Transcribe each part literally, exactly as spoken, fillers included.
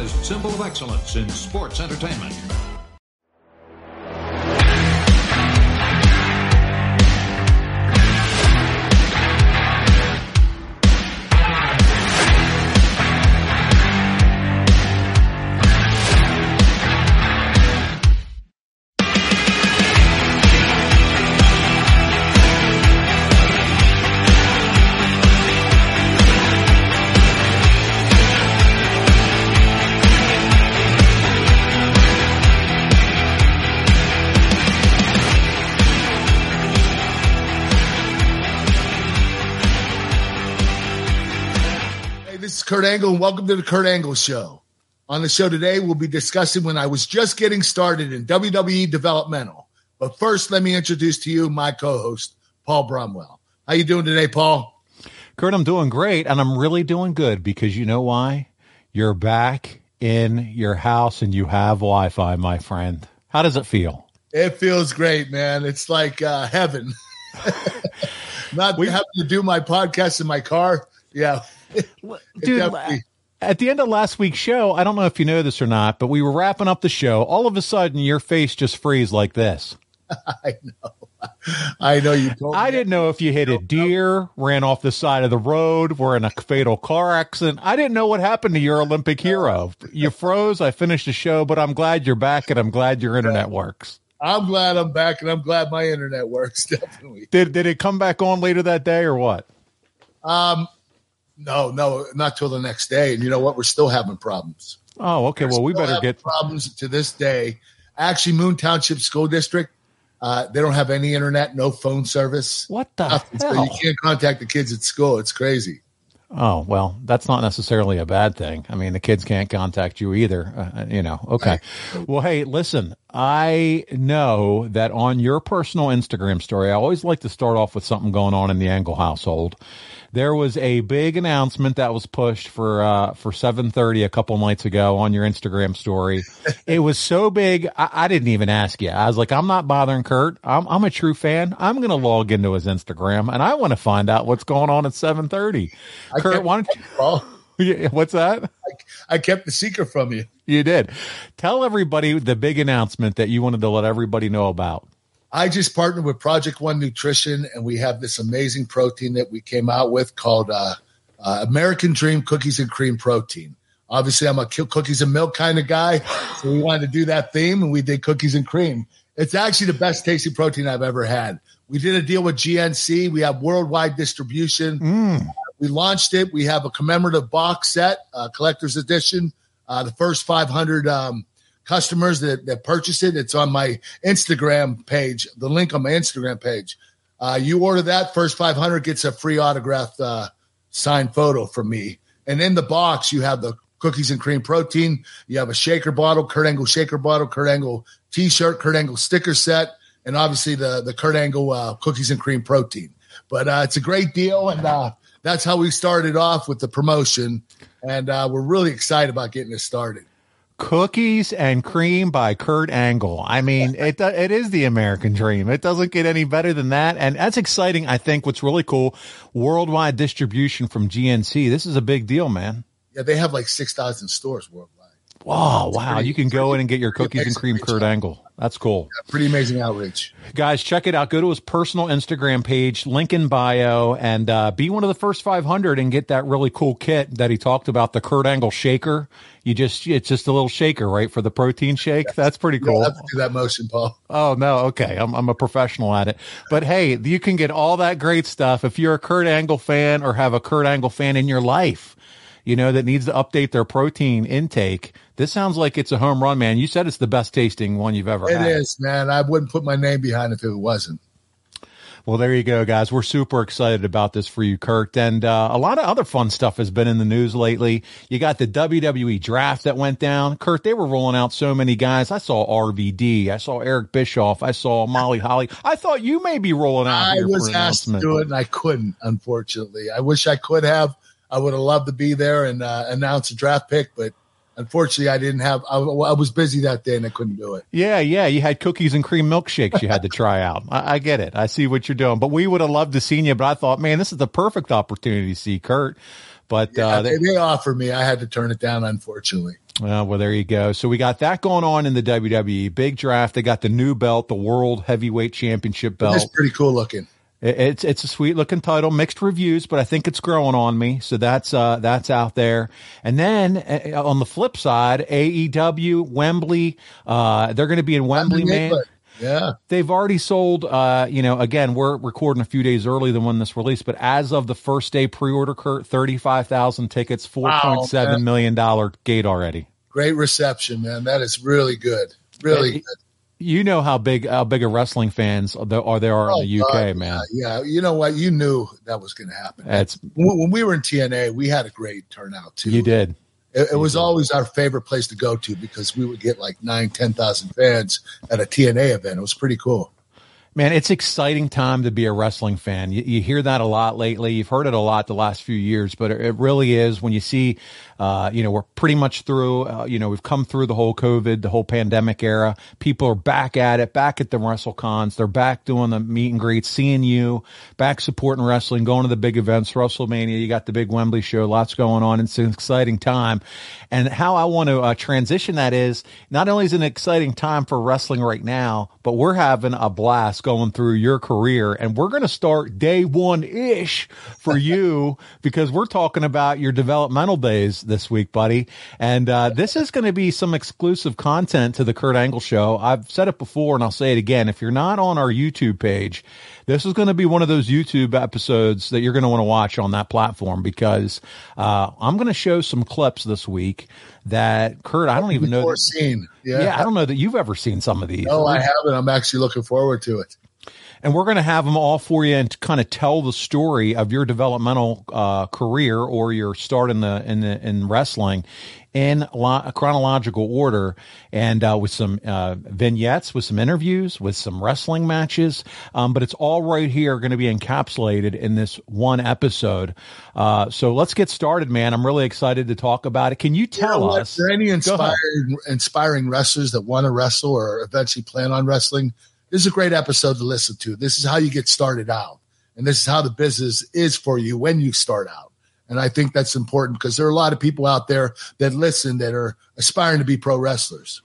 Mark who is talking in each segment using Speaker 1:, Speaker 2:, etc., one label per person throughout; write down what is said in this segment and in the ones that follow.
Speaker 1: finest symbol of excellence in sports entertainment.
Speaker 2: Kurt Angle, and welcome to the Kurt Angle Show. On the show today, we'll be discussing when I was just getting started in W W E developmental. But first, let me introduce to you my co-host, Paul Bromwell. How you doing today, Paul?
Speaker 3: Kurt, I'm doing great, and I'm really doing good because you know why? You're back in your house and you have Wi-Fi, my friend. How does it feel?
Speaker 2: It feels great, man. It's like uh, heaven. Not we, having to do my podcast in my car. Yeah.
Speaker 3: Dude, at the end of last week's show, I don't know if you know this or not, but we were wrapping up the show. All of a sudden, your face just freeze like this.
Speaker 2: I know. I know you told me.
Speaker 3: I didn't know if you hit a deer, ran off the side of the road, were in a fatal car accident. I didn't know what happened to your Olympic hero. You froze. I finished the show, but I'm glad you're back, and I'm glad your internet works.
Speaker 2: I'm glad I'm back, and I'm glad my internet works, definitely.
Speaker 3: Did, did it come back on later that day or what?
Speaker 2: Um. No, no, not till the next day. And you know what? We're still having problems.
Speaker 3: Oh, okay.
Speaker 2: We're
Speaker 3: well, we better get
Speaker 2: problems to this day. Actually, Moon Township School District, uh, they don't have any internet, no phone service.
Speaker 3: What the
Speaker 2: nothing.
Speaker 3: hell?
Speaker 2: So you can't contact the kids at school. It's crazy.
Speaker 3: Oh, well, that's not necessarily a bad thing. I mean, the kids can't contact you either, uh, you know. Okay. Right. Well, hey, listen, I know that on your personal Instagram story, I always like to start off with something going on in the Angle household. There was a big announcement that was pushed for uh, for seven thirty a couple nights ago on your Instagram story. It was so big, I, I didn't even ask you. I was like, I'm not bothering Kurt. I'm, I'm a true fan. I'm going to log into his Instagram, and I want to find out what's going on at seven thirty. Kurt, why don't you? What's that?
Speaker 2: I, I kept the secret from you.
Speaker 3: You did. Tell everybody the big announcement that you wanted to let everybody know about.
Speaker 2: I just partnered with Project One Nutrition, and we have this amazing protein that we came out with called uh, uh, American Dream Cookies and Cream Protein. Obviously, I'm a cookies and milk kind of guy, so we wanted to do that theme, and we did cookies and cream. It's actually the best tasting protein I've ever had. We did a deal with G N C. We have worldwide distribution.
Speaker 3: Mm.
Speaker 2: We launched it. We have a commemorative box set, uh, collector's edition. Uh, the first five hundred um, customers that, that purchase it, it's on my Instagram page, the link on my Instagram page. Uh, you order that, first five hundred gets a free autographed uh, signed photo from me. And in the box, you have the cookies and cream protein. You have a shaker bottle, Kurt Angle shaker bottle, Kurt Angle T-shirt, Kurt Angle sticker set, and obviously the, the Kurt Angle uh, cookies and cream protein. But uh, it's a great deal, and uh, that's how we started off with the promotion. And uh, we're really excited about getting this started.
Speaker 3: Cookies and Cream by Kurt Angle. I mean, it it is the American dream. It doesn't get any better than that. And that's exciting. I think what's really cool, worldwide distribution from G N C. This is a big deal, man.
Speaker 2: Yeah, they have like six thousand stores worldwide.
Speaker 3: Wow, wow. Pretty, you can go in and get your cookies and cream Kurt Angle. That's cool.
Speaker 2: Yeah, pretty amazing outreach.
Speaker 3: Guys, check it out. Go to his personal Instagram page, link in bio, and uh, be one of the first five hundred and get that really cool kit that he talked about, the Kurt Angle shaker. You just, it's just a little shaker, right, for the protein shake. Yes. That's pretty cool.
Speaker 2: You don't have to do that motion, Paul.
Speaker 3: Oh, no. Okay. I'm, I'm a professional at it. But hey, you can get all that great stuff if you're a Kurt Angle fan or have a Kurt Angle fan in your life, you know, that needs to update their protein intake. This sounds like it's a home run, man. You said it's the best tasting one you've ever
Speaker 2: it
Speaker 3: had.
Speaker 2: It is, man. I wouldn't put my name behind it if it wasn't.
Speaker 3: Well, there you go, guys. We're super excited about this for you, Kurt. And uh, a lot of other fun stuff has been in the news lately. You got the W W E draft that went down. Kurt, they were rolling out so many guys. I saw R V D. I saw Eric Bischoff. I saw Molly Holly. I thought you may be rolling out
Speaker 2: I
Speaker 3: here
Speaker 2: was
Speaker 3: for an
Speaker 2: asked to
Speaker 3: announcement.
Speaker 2: do it, and I couldn't, unfortunately. I wish I could have. I would have loved to be there and uh, announce a draft pick, but unfortunately, I didn't have. I, I was busy that day and I couldn't do it.
Speaker 3: Yeah, yeah. You had cookies and cream milkshakes you had to try out. I, I get it. I see what you're doing. But we would have loved to see you. But I thought, man, this is the perfect opportunity to see Kurt. But
Speaker 2: yeah,
Speaker 3: uh,
Speaker 2: they, they offered me. I had to turn it down, unfortunately.
Speaker 3: Uh, well, there you go. So we got that going on in the W W E. Big draft. They got the new belt, the World Heavyweight Championship belt.
Speaker 2: It's pretty cool looking.
Speaker 3: It's it's a sweet looking title, mixed reviews, but I think it's growing on me. So that's uh that's out there. And then uh, on the flip side, A E W, Wembley, uh they're going to be in Wembley, man.
Speaker 2: Yeah.
Speaker 3: They've already sold, uh, you know, again, we're recording a few days early than when this released, but as of the first day pre-order, Kurt, thirty-five thousand tickets, four point seven wow, million dollars gate already.
Speaker 2: Great reception, man. That is really good. Really
Speaker 3: it,
Speaker 2: good.
Speaker 3: You know how big how big of wrestling fans there are there are oh, in the U K,
Speaker 2: God,
Speaker 3: man.
Speaker 2: Yeah, yeah, you know what? You knew that was going to happen.
Speaker 3: That's
Speaker 2: when we were in T N A, we had a great turnout too.
Speaker 3: You did.
Speaker 2: It, it was did. always our favorite place to go to because we would get like nine, ten thousand fans at a T N A event. It was pretty cool.
Speaker 3: Man, it's exciting time to be a wrestling fan. You, you hear that a lot lately. You've heard it a lot the last few years, but it, it really is when you see, uh, you know, we're pretty much through, uh, you know, we've come through the whole COVID, the whole pandemic era. People are back at it, back at the WrestleCons. They're back doing the meet and greets, seeing you, back supporting wrestling, going to the big events, WrestleMania. You got the big Wembley show, lots going on. It's an exciting time. And how I want to uh, transition that is not only is it an exciting time for wrestling right now, but we're having a blast going through your career, and we're going to start day one ish for you because we're talking about your developmental days this week, buddy. And uh, this is going to be some exclusive content to the Kurt Angle Show. I've said it before and I'll say it again. If you're not on our YouTube page, this is going to be one of those YouTube episodes that you're going to want to watch on that platform because uh, I'm going to show some clips this week that Kurt, I don't even know. That,
Speaker 2: seen. Yeah.
Speaker 3: yeah, I don't know that you've ever seen some of these.
Speaker 2: No, I haven't. I'm actually looking forward to it.
Speaker 3: And we're going to have them all for you and to kind of tell the story of your developmental uh, career or your start in the in the, in wrestling in lo- chronological order, and uh, with some uh, vignettes, with some interviews, with some wrestling matches. Um, but it's all right here, going to be encapsulated in this one episode. Uh, so let's get started, man. I'm really excited to talk about it. Can you tell
Speaker 2: you know
Speaker 3: us?
Speaker 2: Are there any inspiring inspiring wrestlers that want to wrestle or eventually plan on wrestling? This is a great episode to listen to. This is how you get started out. And this is how the business is for you when you start out. And I think that's important because there are a lot of people out there that listen that are aspiring to be pro wrestlers.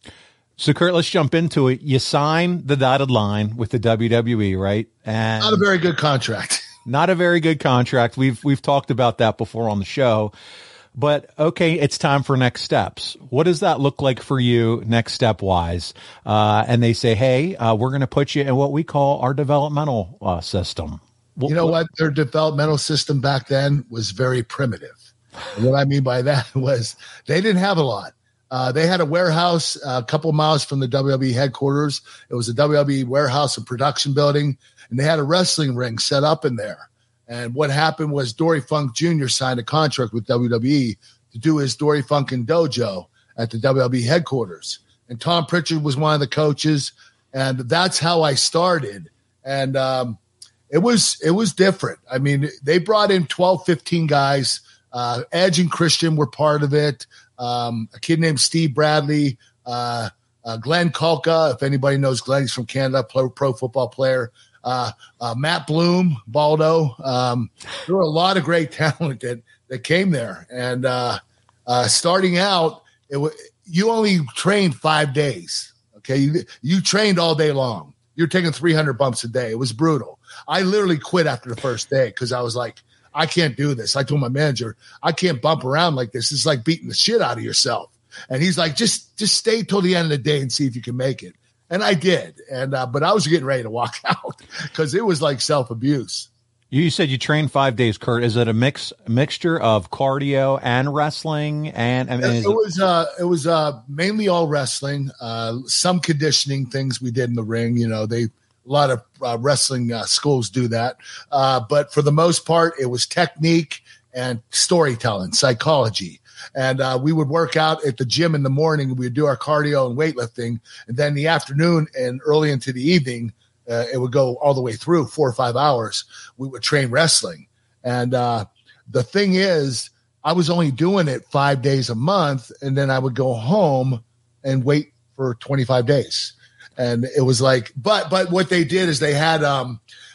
Speaker 3: So, Kurt, let's jump into it. You sign the dotted line with the W W E, right? And
Speaker 2: not a very good contract.
Speaker 3: Not a very good contract. We've we've talked about that before on the show. But, okay, it's time for next steps. What does that look like for you next step wise? Uh, and they say, hey, uh, we're going to put you in what we call our developmental uh, system.
Speaker 2: You know what? Their developmental system back then was very primitive. And what I mean by that was they didn't have a lot. Uh, they had a warehouse a couple miles from the W W E headquarters. It was a W W E warehouse and production building, and they had a wrestling ring set up in there. And what happened was Dory Funk Junior signed a contract with W W E to do his Dory Funkin' Dojo at the W W E headquarters. And Tom Pritchard was one of the coaches, and that's how I started. And um, it was it was different. I mean, they brought in twelve, fifteen guys. Uh, Edge and Christian were part of it. Um, a kid named Steve Bradley, uh, uh, Glenn Kulka, if anybody knows Glenn, he's from Canada, pro, pro football player. Uh, uh, Matt Bloom, Baldo. Um, there were a lot of great talent that, that came there. And uh, uh, starting out, it w- you only trained five days. Okay, you, you trained all day long. You're taking three hundred bumps a day. It was brutal. I literally quit after the first day because I was like, I can't do this. I told my manager, I can't bump around like this. It's like beating the shit out of yourself. And he's like, just just stay till the end of the day and see if you can make it. And I did. And uh, but I was getting ready to walk out because it was like self-abuse.
Speaker 3: You said you trained five days, Kurt. Is it a mix a mixture of cardio and wrestling? And I mean,
Speaker 2: it, it was uh, it was uh, mainly all wrestling. Uh, some conditioning things we did in the ring. You know, they a lot of uh, wrestling uh, schools do that. Uh, but for the most part, it was technique and storytelling, psychology. And uh, we would work out at the gym in the morning. We would do our cardio and weightlifting. And then in the afternoon and early into the evening, uh, it would go all the way through four or five hours. We would train wrestling. And uh, the thing is, I was only doing it five days a month. And then I would go home and wait for twenty-five days. And it was like, but but what they did is they had um,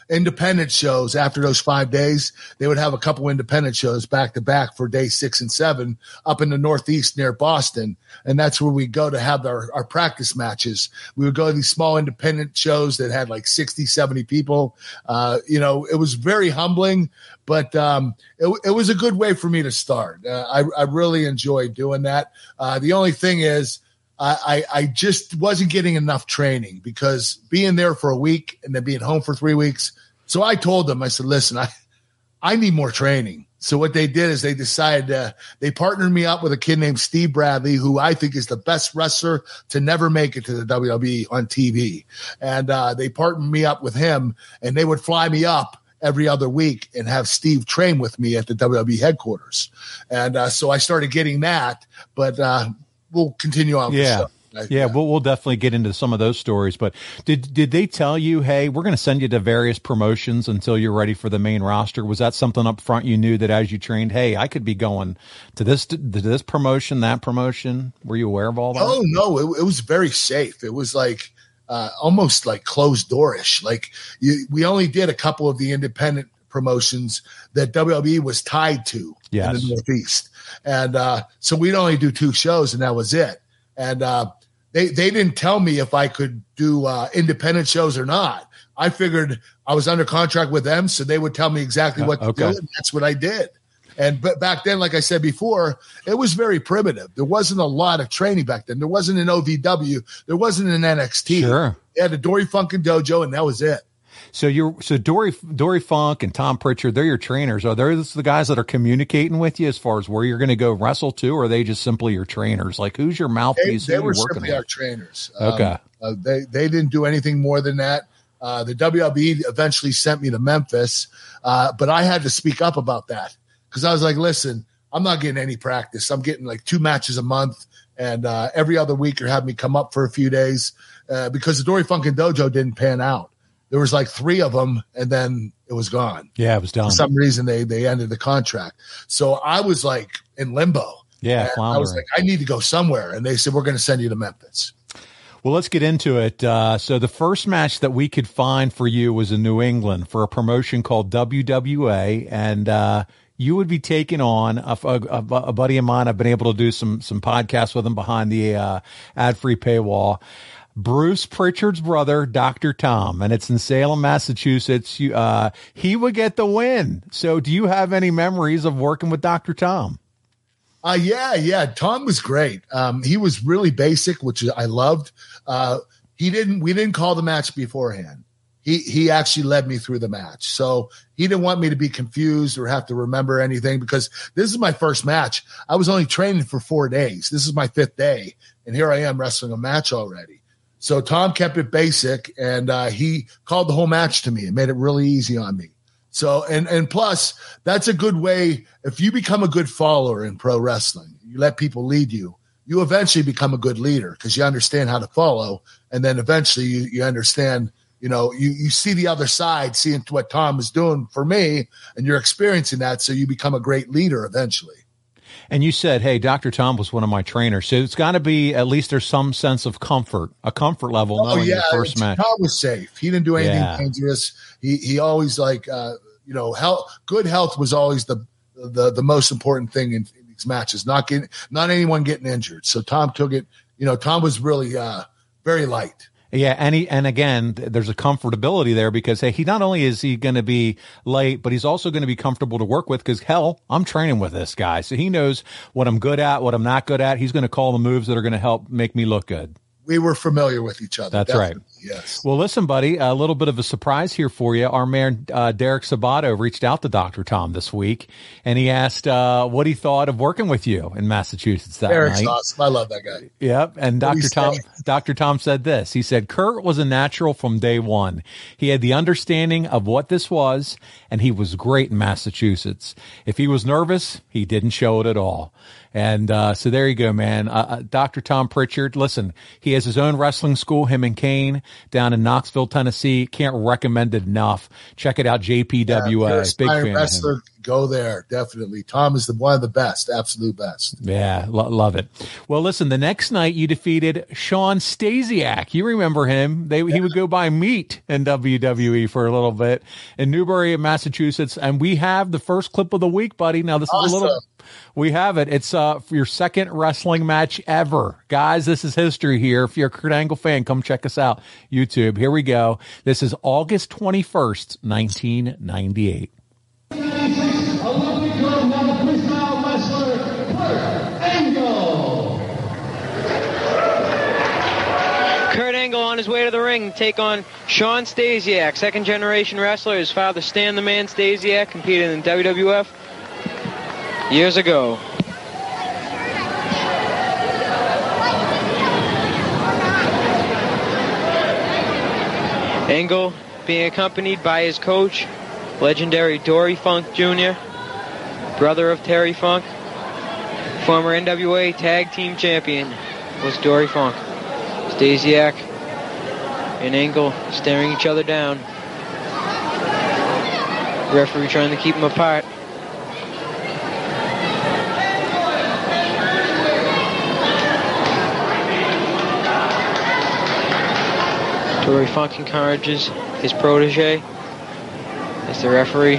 Speaker 2: independent shows after those five days. They would have a couple independent shows back to back for day six and seven up in the Northeast near Boston. And that's where we go to have our, our practice matches. We would go to these small independent shows that had like sixty, seventy people. Uh, you know, it was very humbling, but um, it, it was a good way for me to start. Uh, I, I really enjoyed doing that. Uh, the only thing is, I, I just wasn't getting enough training because being there for a week and then being home for three weeks. So I told them, I said, listen, I, I need more training. So what they did is they decided, uh, they partnered me up with a kid named Steve Bradley, who I think is the best wrestler to never make it to the W W E on T V. And uh, they partnered me up with him, and they would fly me up every other week and have Steve train with me at the W W E headquarters. And uh, so I started getting that, but uh, we'll continue on.
Speaker 3: Yeah.
Speaker 2: With
Speaker 3: Yeah, yeah, we'll we'll definitely get into some of those stories. But did did they tell you, hey, we're going to send you to various promotions until you're ready for the main roster? Was that something up front you knew that as you trained, hey, I could be going to this to this promotion, that promotion? Were you aware of all that?
Speaker 2: Oh no, it, it was very safe. It was like uh, almost like closed doorish. Like you, we only did a couple of the independent promotions that W W E was tied to
Speaker 3: yes.
Speaker 2: in the Northeast, and uh, so we'd only do two shows, and that was it. And uh, They they didn't tell me if I could do uh, independent shows or not. I figured I was under contract with them, so they would tell me exactly what to
Speaker 3: okay.
Speaker 2: do, and that's what I did. And but back then, like I said before, it was very primitive. There wasn't a lot of training back then. There wasn't an O V W. There wasn't an N X T.
Speaker 3: Sure.
Speaker 2: They had a Dory Funkin' Dojo, and that was it.
Speaker 3: So you're so Dory Dory Funk and Tom Pritchard, they're your trainers. Are they the guys that are communicating with you as far as where you're going to go wrestle to, or are they just simply your trainers? Like, who's your mouthpiece?
Speaker 2: They, they
Speaker 3: Who
Speaker 2: were
Speaker 3: working
Speaker 2: simply
Speaker 3: with?
Speaker 2: our trainers.
Speaker 3: Okay.
Speaker 2: Um, uh, they they didn't do anything more than that. Uh, the W W E eventually sent me to Memphis, uh, but I had to speak up about that because I was like, listen, I'm not getting any practice. I'm getting like two matches a month, and uh, every other week you're having me come up for a few days uh, because the Dory Funkin' Dojo didn't pan out. There was like three of them, and then it was gone.
Speaker 3: Yeah, it was done.
Speaker 2: For some reason, they they ended the contract. So I was like in limbo.
Speaker 3: Yeah,
Speaker 2: I was like, I need to go somewhere. And they said, we're going to send you to Memphis.
Speaker 3: Well, let's get into it. Uh, so the first match that we could find for you was in New England for a promotion called W W A, and uh, you would be taking on a, a, a buddy of mine. I've been able to do some some podcasts with him behind the uh, ad-free paywall. Bruce Pritchard's brother, Doctor Tom, and it's in Salem, Massachusetts. You, uh, he would get the win. So do you have any memories of working with Doctor Tom?
Speaker 2: Uh, yeah, yeah. Tom was great. Um, he was really basic, which I loved. Uh, he didn't, we didn't call the match beforehand. He, he actually led me through the match. So he didn't want me to be confused or have to remember anything because this is my first match. I was only training for four days. This is my fifth day. And here I am wrestling a match already. So Tom kept it basic, and uh, he called the whole match to me and made it really easy on me. So, and and plus, that's a good way. If you become a good follower in pro wrestling, you let people lead you, you eventually become a good leader because you understand how to follow. And then eventually you, you understand, you know, you, you see the other side, seeing what Tom is doing for me, and you're experiencing that. So you become a great leader eventually.
Speaker 3: And you said, hey, Doctor Tom was one of my trainers. So it's got to be, at least there's some sense of comfort, a comfort level
Speaker 2: Oh,
Speaker 3: knowing
Speaker 2: yeah.
Speaker 3: your first match.
Speaker 2: Tom was safe. He didn't do anything
Speaker 3: Yeah.
Speaker 2: dangerous. He he always like, uh, you know, health, good health was always the, the, the most important thing in, in these matches, not getting, not anyone getting injured. So Tom took it, you know, Tom was really uh, very light.
Speaker 3: Yeah, and he, and again, th- there's a comfortability there because hey, he not only is he going to be late, but he's also going to be comfortable to work with because hell, I'm training with this guy, so he knows what I'm good at, what I'm not good at. He's going to call the moves that are going to help make me look good.
Speaker 2: We were familiar with each other.
Speaker 3: That's
Speaker 2: definitely.
Speaker 3: right.
Speaker 2: Yes.
Speaker 3: Well, listen, buddy, a little bit of a surprise here for you. Our man, uh, Derek Sabato, reached out to Doctor Tom this week, and he asked uh, what he thought of working with you in Massachusetts that
Speaker 2: Eric's
Speaker 3: night.
Speaker 2: awesome. I love that guy.
Speaker 3: Yep. And
Speaker 2: What did
Speaker 3: Doctor
Speaker 2: he
Speaker 3: Tom,
Speaker 2: say?
Speaker 3: Doctor Tom said this. He said, Kurt was a natural from day one. He had the understanding of what this was, and he was great in Massachusetts. If he was nervous, he didn't show it at all. And uh, so there you go, man. Uh, uh, Doctor Tom Pritchard, listen, he he has his own wrestling school, him and Kane, down in Knoxville, Tennessee. Can't recommend it enough. Check it out, J P W A.
Speaker 2: Yeah,
Speaker 3: Big fan
Speaker 2: wrestler,
Speaker 3: of him.
Speaker 2: Go there, definitely. Tom is the one of the best, absolute best.
Speaker 3: Yeah, lo- love it. Well, listen, the next night you defeated Sean Stasiak. You remember him. They, yeah. He would go by Meat in W W E for a little bit in Newbury, Massachusetts. And we have the first clip of the week, buddy. Now, this
Speaker 2: awesome.
Speaker 3: is a little... We have it. It's uh, for your second wrestling match ever. Guys, this is history here. If you're a Kurt Angle fan, come check us out. YouTube. Here we go. This is August twenty-first, nineteen ninety-eight.
Speaker 4: Olympic gold medal freestyle wrestler, Kurt Angle.
Speaker 5: Kurt Angle on his way to the ring to take on Sean Stasiak, second generation wrestler. His father, Stan the Man Stasiak, competed in W W F years ago. Angle being accompanied by his coach, legendary Dory Funk Junior, brother of Terry Funk. Former N W A Tag Team Champion was Dory Funk. Stasiak and Angle staring each other down. Referee trying to keep them apart. Dory Funk encourages his protege as the referee.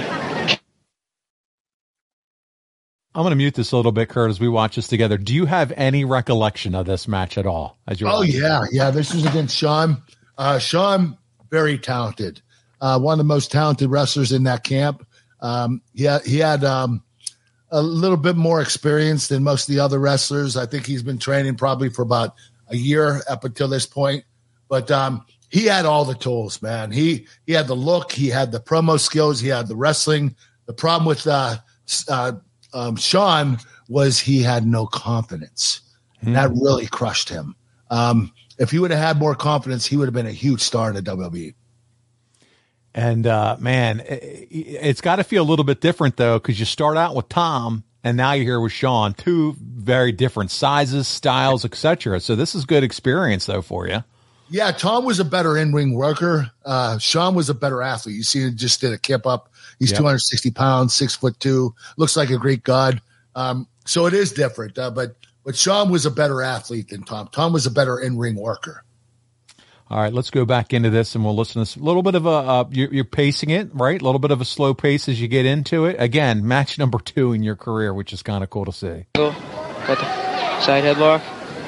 Speaker 3: I'm going to mute this a little bit, Kurt, as we watch this together. Do you have any recollection of this match at all? As you're
Speaker 2: oh,
Speaker 3: watching?
Speaker 2: yeah. Yeah, this was against Sean. Uh, Sean, very talented. Uh, one of the most talented wrestlers in that camp. Um, he had, he had um, a little bit more experience than most of the other wrestlers. I think he's been training probably for about a year up until this point. But um, he had all the tools, man. He he had the look. He had the promo skills. He had the wrestling. The problem with uh, uh, um, Sean was he had no confidence. Mm. That really crushed him. Um, if he would have had more confidence, he would have been a huge star in the W W E.
Speaker 3: And, uh, man, it, it's got to feel a little bit different, though, because you start out with Tom, and now you're here with Sean. Two very different sizes, styles, et cetera. So this is good experience, though, for you.
Speaker 2: Yeah, Tom was a better in-ring worker. Uh, Sean was a better athlete. You see, he just did a kip up. He's yep. two hundred sixty pounds, six foot two, looks like a Greek god. Um, so it is different. Uh, but but Sean was a better athlete than Tom. Tom was a better in-ring worker.
Speaker 3: All right, let's go back into this, and we'll listen to a little bit of a. Uh, you're, you're pacing it, right? A little bit of a slow pace as you get into it. Again, match number two in your career, which is kind of cool to see.
Speaker 5: Got the side headlock.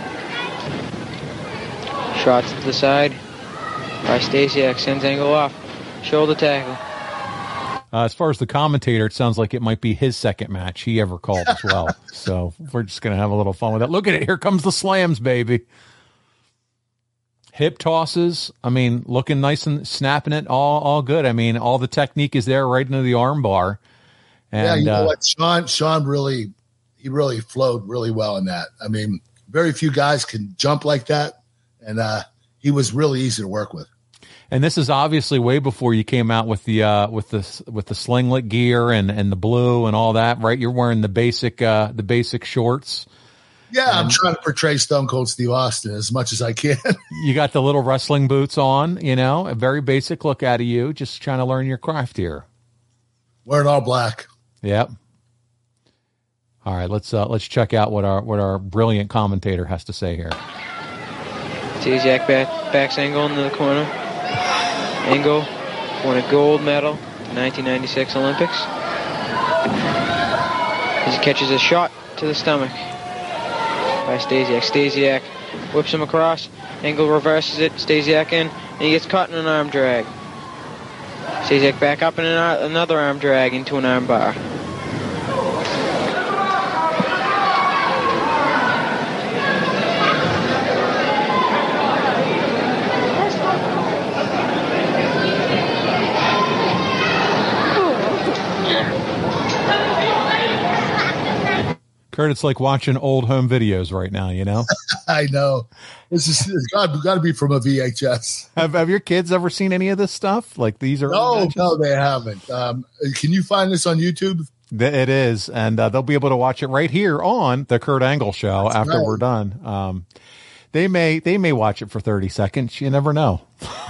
Speaker 5: Shots to the side by Stasiak, sends Angle off. Shoulder tackle.
Speaker 3: Uh, as far as the commentator, it sounds like it might be his second match he ever called as well. So we're just going to have a little fun with that. Look at it. Here comes the slams, baby. Hip tosses. I mean, looking nice and snapping it. All all good. I mean, all the technique is there right into the arm bar. And,
Speaker 2: yeah, you know
Speaker 3: uh,
Speaker 2: what? Sean, Sean really, he really flowed really well in that. I mean, very few guys can jump like that. And uh, he was really easy to work with.
Speaker 3: And this is obviously way before you came out with the uh, with the with the slinglet gear and, and the blue and all that, right? You're wearing the basic uh, the basic shorts.
Speaker 2: Yeah,
Speaker 3: and
Speaker 2: I'm trying to portray Stone Cold Steve Austin as much as I can.
Speaker 3: You got the little wrestling boots on, you know, a very basic look out of you. Just trying to learn your craft here.
Speaker 2: Wearing all black.
Speaker 3: Yep. All right, let's uh, let's check out what our what our brilliant commentator has to say here.
Speaker 5: Stasiak back, backs Angle into the corner. Angle won a gold medal in nineteen ninety-six Olympics. As he catches a shot to the stomach by Stasiak. Stasiak whips him across. Angle reverses it. Stasiak in, and he gets caught in an arm drag. Stasiak back up in an, another arm drag into an arm bar.
Speaker 3: Kurt, it's like watching old home videos right now, you know?
Speaker 2: I know. This is it's got, got to be from a V H S.
Speaker 3: Have Have your kids ever seen any of this stuff? Like these are
Speaker 2: no, no, they haven't. Um, can you find this on YouTube?
Speaker 3: It is, and uh, they'll be able to watch it right here on the Kurt Angle Show. That's after
Speaker 2: right.
Speaker 3: we're done. Um, they may they may watch it for thirty seconds. You never know.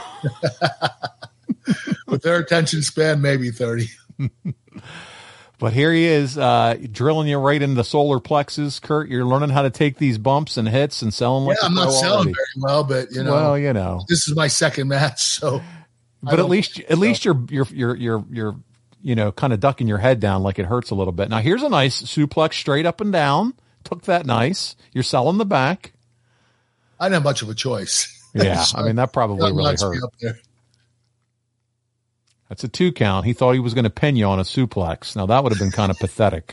Speaker 2: With their attention span, maybe thirty.
Speaker 3: But here he is, uh, drilling you right into the solar plexus. Kurt, you're learning how to take these bumps and hits and selling like
Speaker 2: yeah, I'm not selling already. very well, but you know,
Speaker 3: well, you know,
Speaker 2: this is my second match, so.
Speaker 3: But at least, at least you're you're you're you're you're you know kind of ducking your head down like it hurts a little bit. Now here's a nice suplex straight up and down. Took that nice. You're selling the back.
Speaker 2: I didn't have much of a choice.
Speaker 3: Yeah, so I mean that probably really hurt. That's a two count. He thought he was going to pin you on a suplex. Now that would have been kind of pathetic.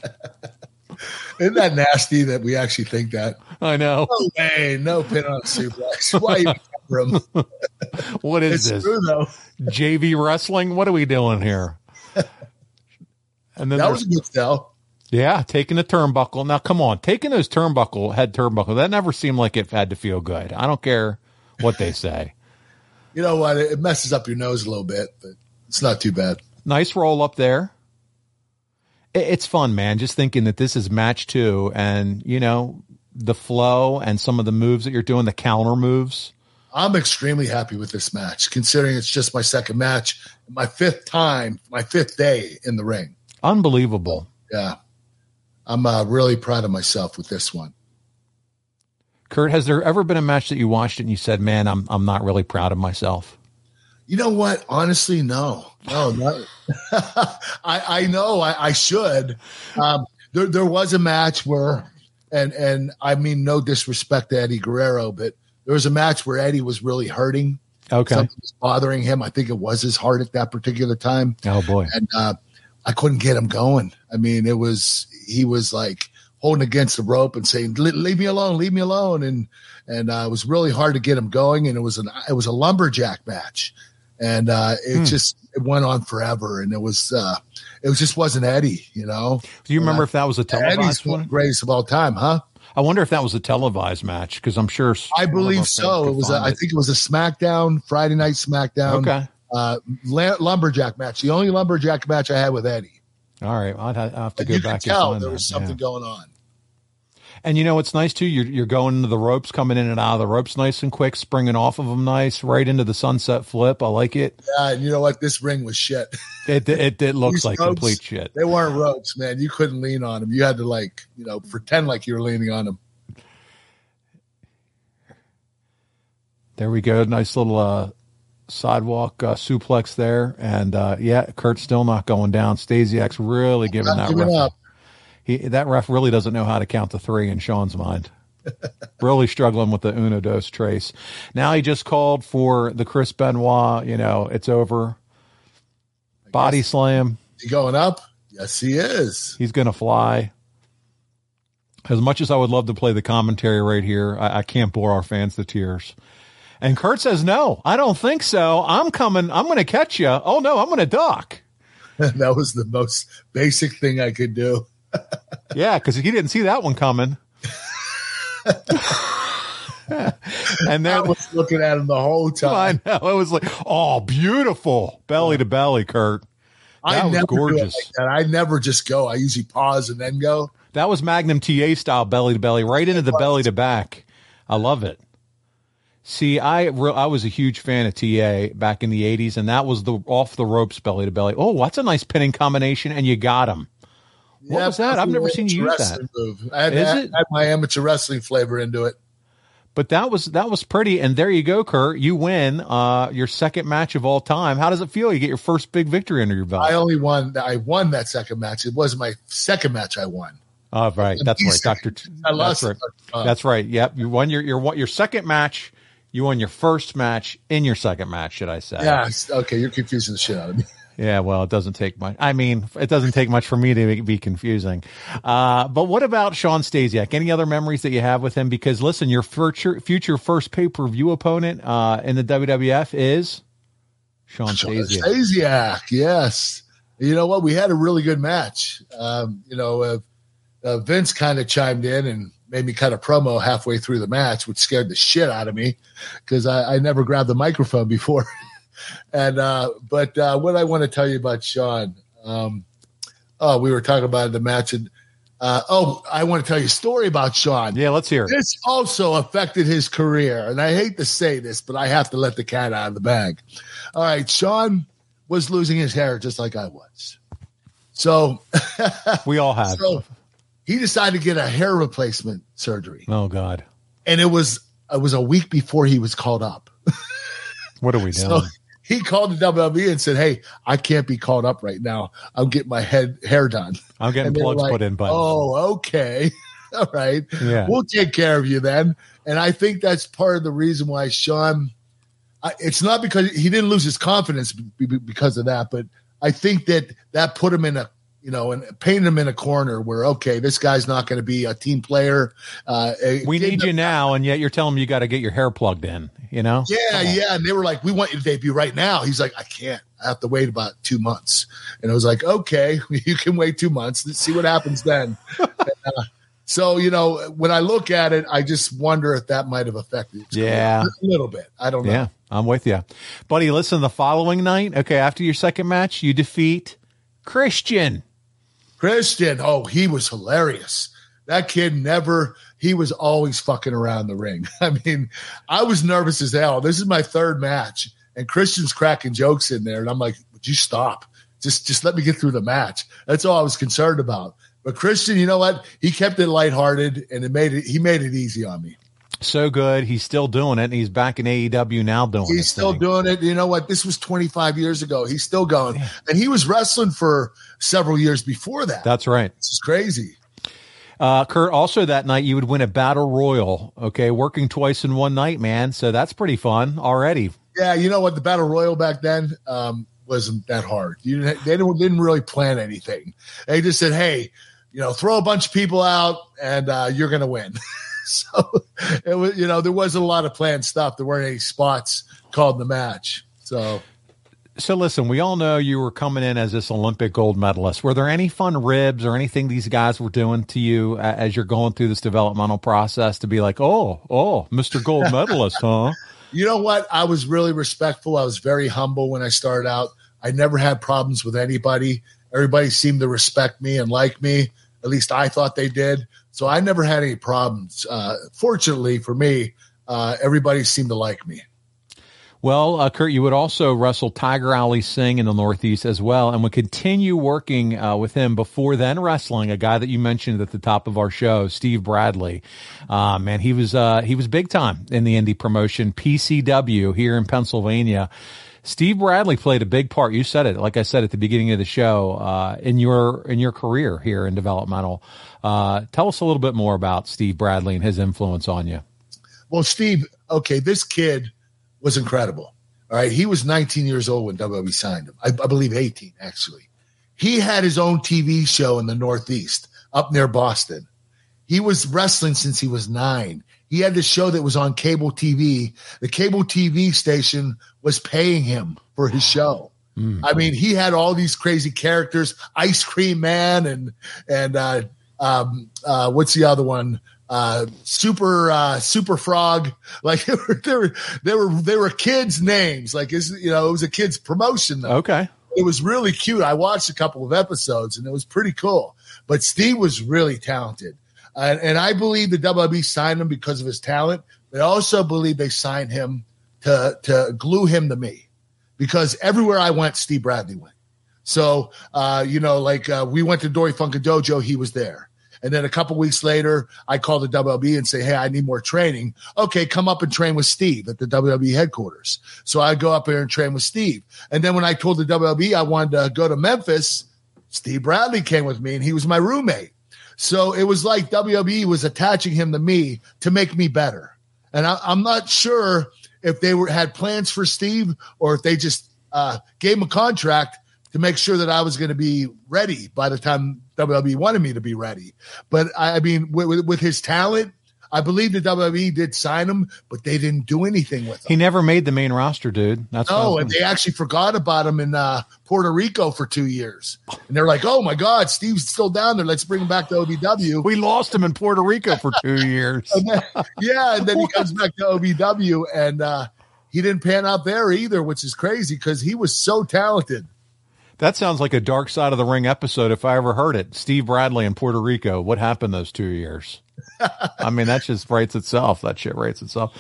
Speaker 2: Isn't that nasty that we actually think that?
Speaker 3: I know.
Speaker 2: No way, no pin on a suplex. Why even cover him?
Speaker 3: What is
Speaker 2: it's
Speaker 3: this?
Speaker 2: True, though.
Speaker 3: J V wrestling? What are we doing here? And then
Speaker 2: that was a good sell.
Speaker 3: Yeah, taking the turnbuckle. Now, come on, taking those turnbuckle head turnbuckle. That never seemed like it had to feel good. I don't care what they say.
Speaker 2: You know what? It messes up your nose a little bit, but it's not too bad.
Speaker 3: Nice roll up there. It's fun, man. Just thinking that this is match two, and you know the flow and some of the moves that you're doing, the counter moves.
Speaker 2: I'm extremely happy with this match, considering it's just my second match, my fifth time, my fifth day in the ring.
Speaker 3: Unbelievable.
Speaker 2: Yeah. I'm uh, really proud of myself with this one.
Speaker 3: Kurt, has there ever been a match that you watched it and you said, man, I'm I'm not really proud of myself?
Speaker 2: You know what? Honestly, no. No, not. I, I know I, I should. Um, there, there was a match where, and, and I mean no disrespect to Eddie Guerrero, but there was a match where Eddie was really hurting.
Speaker 3: Okay.
Speaker 2: Something was bothering him. I think it was his heart at that particular time.
Speaker 3: Oh, boy.
Speaker 2: And uh, I couldn't get him going. I mean, it was he was like holding against the rope and saying, leave me alone, leave me alone. And and uh, it was really hard to get him going. And it was an it was a lumberjack match. And uh, it hmm. just it went on forever. And it was uh, it was just wasn't Eddie, you know.
Speaker 3: Do you remember
Speaker 2: uh,
Speaker 3: if that was a televised
Speaker 2: Eddie's
Speaker 3: one?
Speaker 2: One greatest of all time, huh?
Speaker 3: I wonder if that was a televised match because I'm sure.
Speaker 2: I believe so. It was. A, I think it was a SmackDown Friday Night SmackDown.
Speaker 3: Okay.
Speaker 2: Uh, lumberjack match. The only lumberjack match I had with Eddie.
Speaker 3: All right, I'd have to
Speaker 2: and
Speaker 3: go
Speaker 2: you
Speaker 3: back.
Speaker 2: Could tell
Speaker 3: and
Speaker 2: there
Speaker 3: that.
Speaker 2: was something
Speaker 3: yeah.
Speaker 2: going on.
Speaker 3: And you know what's nice too? You're you're going into the ropes, coming in and out of the ropes, nice and quick, springing off of them, nice, right into the sunset flip. I like it.
Speaker 2: Yeah, and you know what? This ring was shit.
Speaker 3: It it, it looks
Speaker 2: These
Speaker 3: like
Speaker 2: ropes,
Speaker 3: complete shit.
Speaker 2: They weren't ropes, man. You couldn't lean on them. You had to like you know pretend like you were leaning on them.
Speaker 3: There we go. Nice little uh, sidewalk uh, suplex there. And, uh, yeah, Kurt's still not going down. Stasiak's really giving
Speaker 2: not
Speaker 3: that
Speaker 2: giving
Speaker 3: ref.
Speaker 2: up.
Speaker 3: He, that ref really doesn't know how to count to three in Sean's mind. Really struggling with the uno dos trace. Now he just called for the Chris Benoit. You know, it's over. Body slam.
Speaker 2: He going up? Yes, he is.
Speaker 3: He's going to fly. As much as I would love to play the commentary right here, I, I can't bore our fans to tears. And Kurt says, no, I don't think so. I'm coming. I'm going to catch you. Oh, no, I'm going to duck.
Speaker 2: That was the most basic thing I could do.
Speaker 3: Yeah, because he didn't see that one coming. And then
Speaker 2: I was looking at him the whole time.
Speaker 3: I know. It was like, oh, beautiful. Belly to belly, Kurt. That
Speaker 2: I
Speaker 3: was
Speaker 2: never
Speaker 3: gorgeous.
Speaker 2: do it like that. I never just go. I usually pause and then go.
Speaker 3: That was Magnum T A style belly to belly, right into the belly to back. I love it. See, I re- I was a huge fan of T A back in the eighties, and that was the off the ropes belly to belly. Oh, that's a nice pinning combination, and you got him. What
Speaker 2: yeah,
Speaker 3: was that? I've never seen you use that.
Speaker 2: Move. I had,
Speaker 3: Is
Speaker 2: I
Speaker 3: it?
Speaker 2: had my amateur wrestling flavor into it.
Speaker 3: But that was that was pretty, and there you go, Kurt. You win uh, your second match of all time. How does it feel? You get your first big victory under your belt.
Speaker 2: I only won. I won that second match. It wasn't my second match. I won.
Speaker 3: Oh, right. That's right, Doctor T-
Speaker 2: I lost.
Speaker 3: That's right.
Speaker 2: Uh,
Speaker 3: That's right. Yep. You won your your your second match. You won your first match in your second match, should I say?
Speaker 2: Yeah. Okay. You're confusing the shit out of me.
Speaker 3: Yeah, well, it doesn't take much. I mean, it doesn't take much for me to be confusing. Uh, but what about Sean Stasiak? Any other memories that you have with him? Because listen, your future, future first pay-per-view opponent uh, in the W W F is Sean
Speaker 2: Sean
Speaker 3: Stasiak.
Speaker 2: Stasiak, yes. You know what? We had a really good match. Um, you know, uh, uh, Vince kind of chimed in and made me cut a promo halfway through the match, which scared the shit out of me because I, I never grabbed the microphone before. And uh, but uh, what I want to tell you about Sean, um, oh, we were talking about the match, and Uh, oh, I want to tell you a story about Sean.
Speaker 3: Yeah, let's hear it.
Speaker 2: This also affected his career. And I hate to say this, but I have to let the cat out of the bag. All right. Sean was losing his hair just like I was. So
Speaker 3: we all have.
Speaker 2: So he decided to get a hair replacement surgery.
Speaker 3: Oh, God.
Speaker 2: And it was, it was a week before he was called up.
Speaker 3: What are we doing?
Speaker 2: So he called the W W E and said, hey, I can't be called up right now. I'm getting my head hair done.
Speaker 3: I'm getting
Speaker 2: and
Speaker 3: plugs
Speaker 2: like,
Speaker 3: put in. But
Speaker 2: oh, okay. All right.
Speaker 3: Yeah.
Speaker 2: We'll take care of you then. And I think that's part of the reason why Sean, I, it's not because he didn't lose his confidence b- b- because of that, but I think that that put him in a, you know, and painted him in a corner where, okay, this guy's not going to be a team player. Uh,
Speaker 3: we need you now, and yet you're telling me you got to get your hair plugged in, you know?
Speaker 2: Yeah, yeah. And they were like, we want you to debut right now. He's like, I can't. I have to wait about two months. And I was like, okay, you can wait two months. Let's see what happens then. and, uh, so, you know, when I look at it, I just wonder if that might have affected it.
Speaker 3: Yeah.
Speaker 2: A little bit. I don't know.
Speaker 3: Yeah, I'm with you. Buddy, listen, the following night, okay, after your second match, you defeat Christian.
Speaker 2: Christian, oh, he was hilarious. That kid never, he was always fucking around the ring. I mean, I was nervous as hell. This is my third match, and Christian's cracking jokes in there, and I'm like, would you stop? Just just let me get through the match. That's all I was concerned about. But Christian, you know what? He kept it lighthearted, and it made it. He made it easy on me.
Speaker 3: So good. He's still doing it, and he's back in A E W now doing it.
Speaker 2: He's still
Speaker 3: thing.
Speaker 2: doing it. You know what? This was twenty-five years ago. He's still going. Yeah. And he was wrestling for several years before that.
Speaker 3: That's right.
Speaker 2: This is crazy.
Speaker 3: Uh, Kurt, also that night you would win a battle royal. Okay, working twice in one night, man. So that's pretty fun already.
Speaker 2: Yeah, you know what? The battle royal back then um, wasn't that hard. You didn't, they didn't, didn't really plan anything. They just said, hey, you know, throw a bunch of people out and uh, you're going to win. So it was, you know, there wasn't a lot of planned stuff. There weren't any spots called in the match. So,
Speaker 3: so listen, we all know you were coming in as this Olympic gold medalist. Were there any fun ribs or anything these guys were doing to you as you're going through this developmental process to be like, oh, oh, Mister Gold Medalist, huh?
Speaker 2: You know what? I was really respectful. I was very humble when I started out. I never had problems with anybody. Everybody seemed to respect me and like me. At least I thought they did. So I never had any problems. Uh, fortunately for me, uh, everybody seemed to like me.
Speaker 3: Well, uh, Kurt, you would also wrestle Tiger Ali Singh in the Northeast as well, and would continue working uh, with him before then wrestling a guy that you mentioned at the top of our show, Steve Bradley. Uh, man, he was uh, he was big time in the indie promotion, P C W, here in Pennsylvania. Steve Bradley played a big part. You said it, like I said at the beginning of the show, uh, in your in your career here in developmental. Uh, tell us a little bit more about Steve Bradley and his influence on you.
Speaker 2: Well, Steve, okay, this kid was incredible. All right, he was nineteen years old when W W E signed him. I, I believe eighteen, actually. He had his own T V show in the Northeast, up near Boston. He was wrestling since he was nine. He had this show that was on cable T V. The cable T V station was paying him for his show. Mm. I mean, he had all these crazy characters, Ice Cream Man and and uh, um, uh, what's the other one? Uh, super uh, Super Frog. Like they were, they were they were they were kids' names. Like is you know it was a kids' promotion though.
Speaker 3: Okay,
Speaker 2: it was really cute. I watched a couple of episodes and it was pretty cool. But Steve was really talented. Uh, and I believe the W W E signed him because of his talent. But I also believe they signed him to to glue him to me, because everywhere I went, Steve Bradley went. So, uh, you know, like uh, we went to Dory Funkin Dojo, he was there. And then a couple weeks later, I called the W W E and say, hey, I need more training. Okay, come up and train with Steve at the W W E headquarters. So I go up there and train with Steve. And then when I told the W W E I wanted to go to Memphis, Steve Bradley came with me and he was my roommate. So it was like W W E was attaching him to me to make me better. And I, I'm not sure if they were had plans for Steve or if they just uh, gave him a contract to make sure that I was going to be ready by the time W W E wanted me to be ready. But I mean, with, with his talent, I believe the W W E did sign him, but they didn't do anything with him.
Speaker 3: He never made the main roster, dude. That's
Speaker 2: no, and they actually forgot about him in uh, Puerto Rico for two years. And they're like, oh, my God, Steve's still down there. Let's bring him back to O V W.
Speaker 3: We lost him in Puerto Rico for two years.
Speaker 2: and then, yeah, and then he comes back to O V W, and uh, he didn't pan out there either, which is crazy because he was so talented.
Speaker 3: That sounds like a Dark Side of the Ring episode if I ever heard it. Steve Bradley in Puerto Rico. What happened those two years? I mean, that just writes itself. That shit writes itself.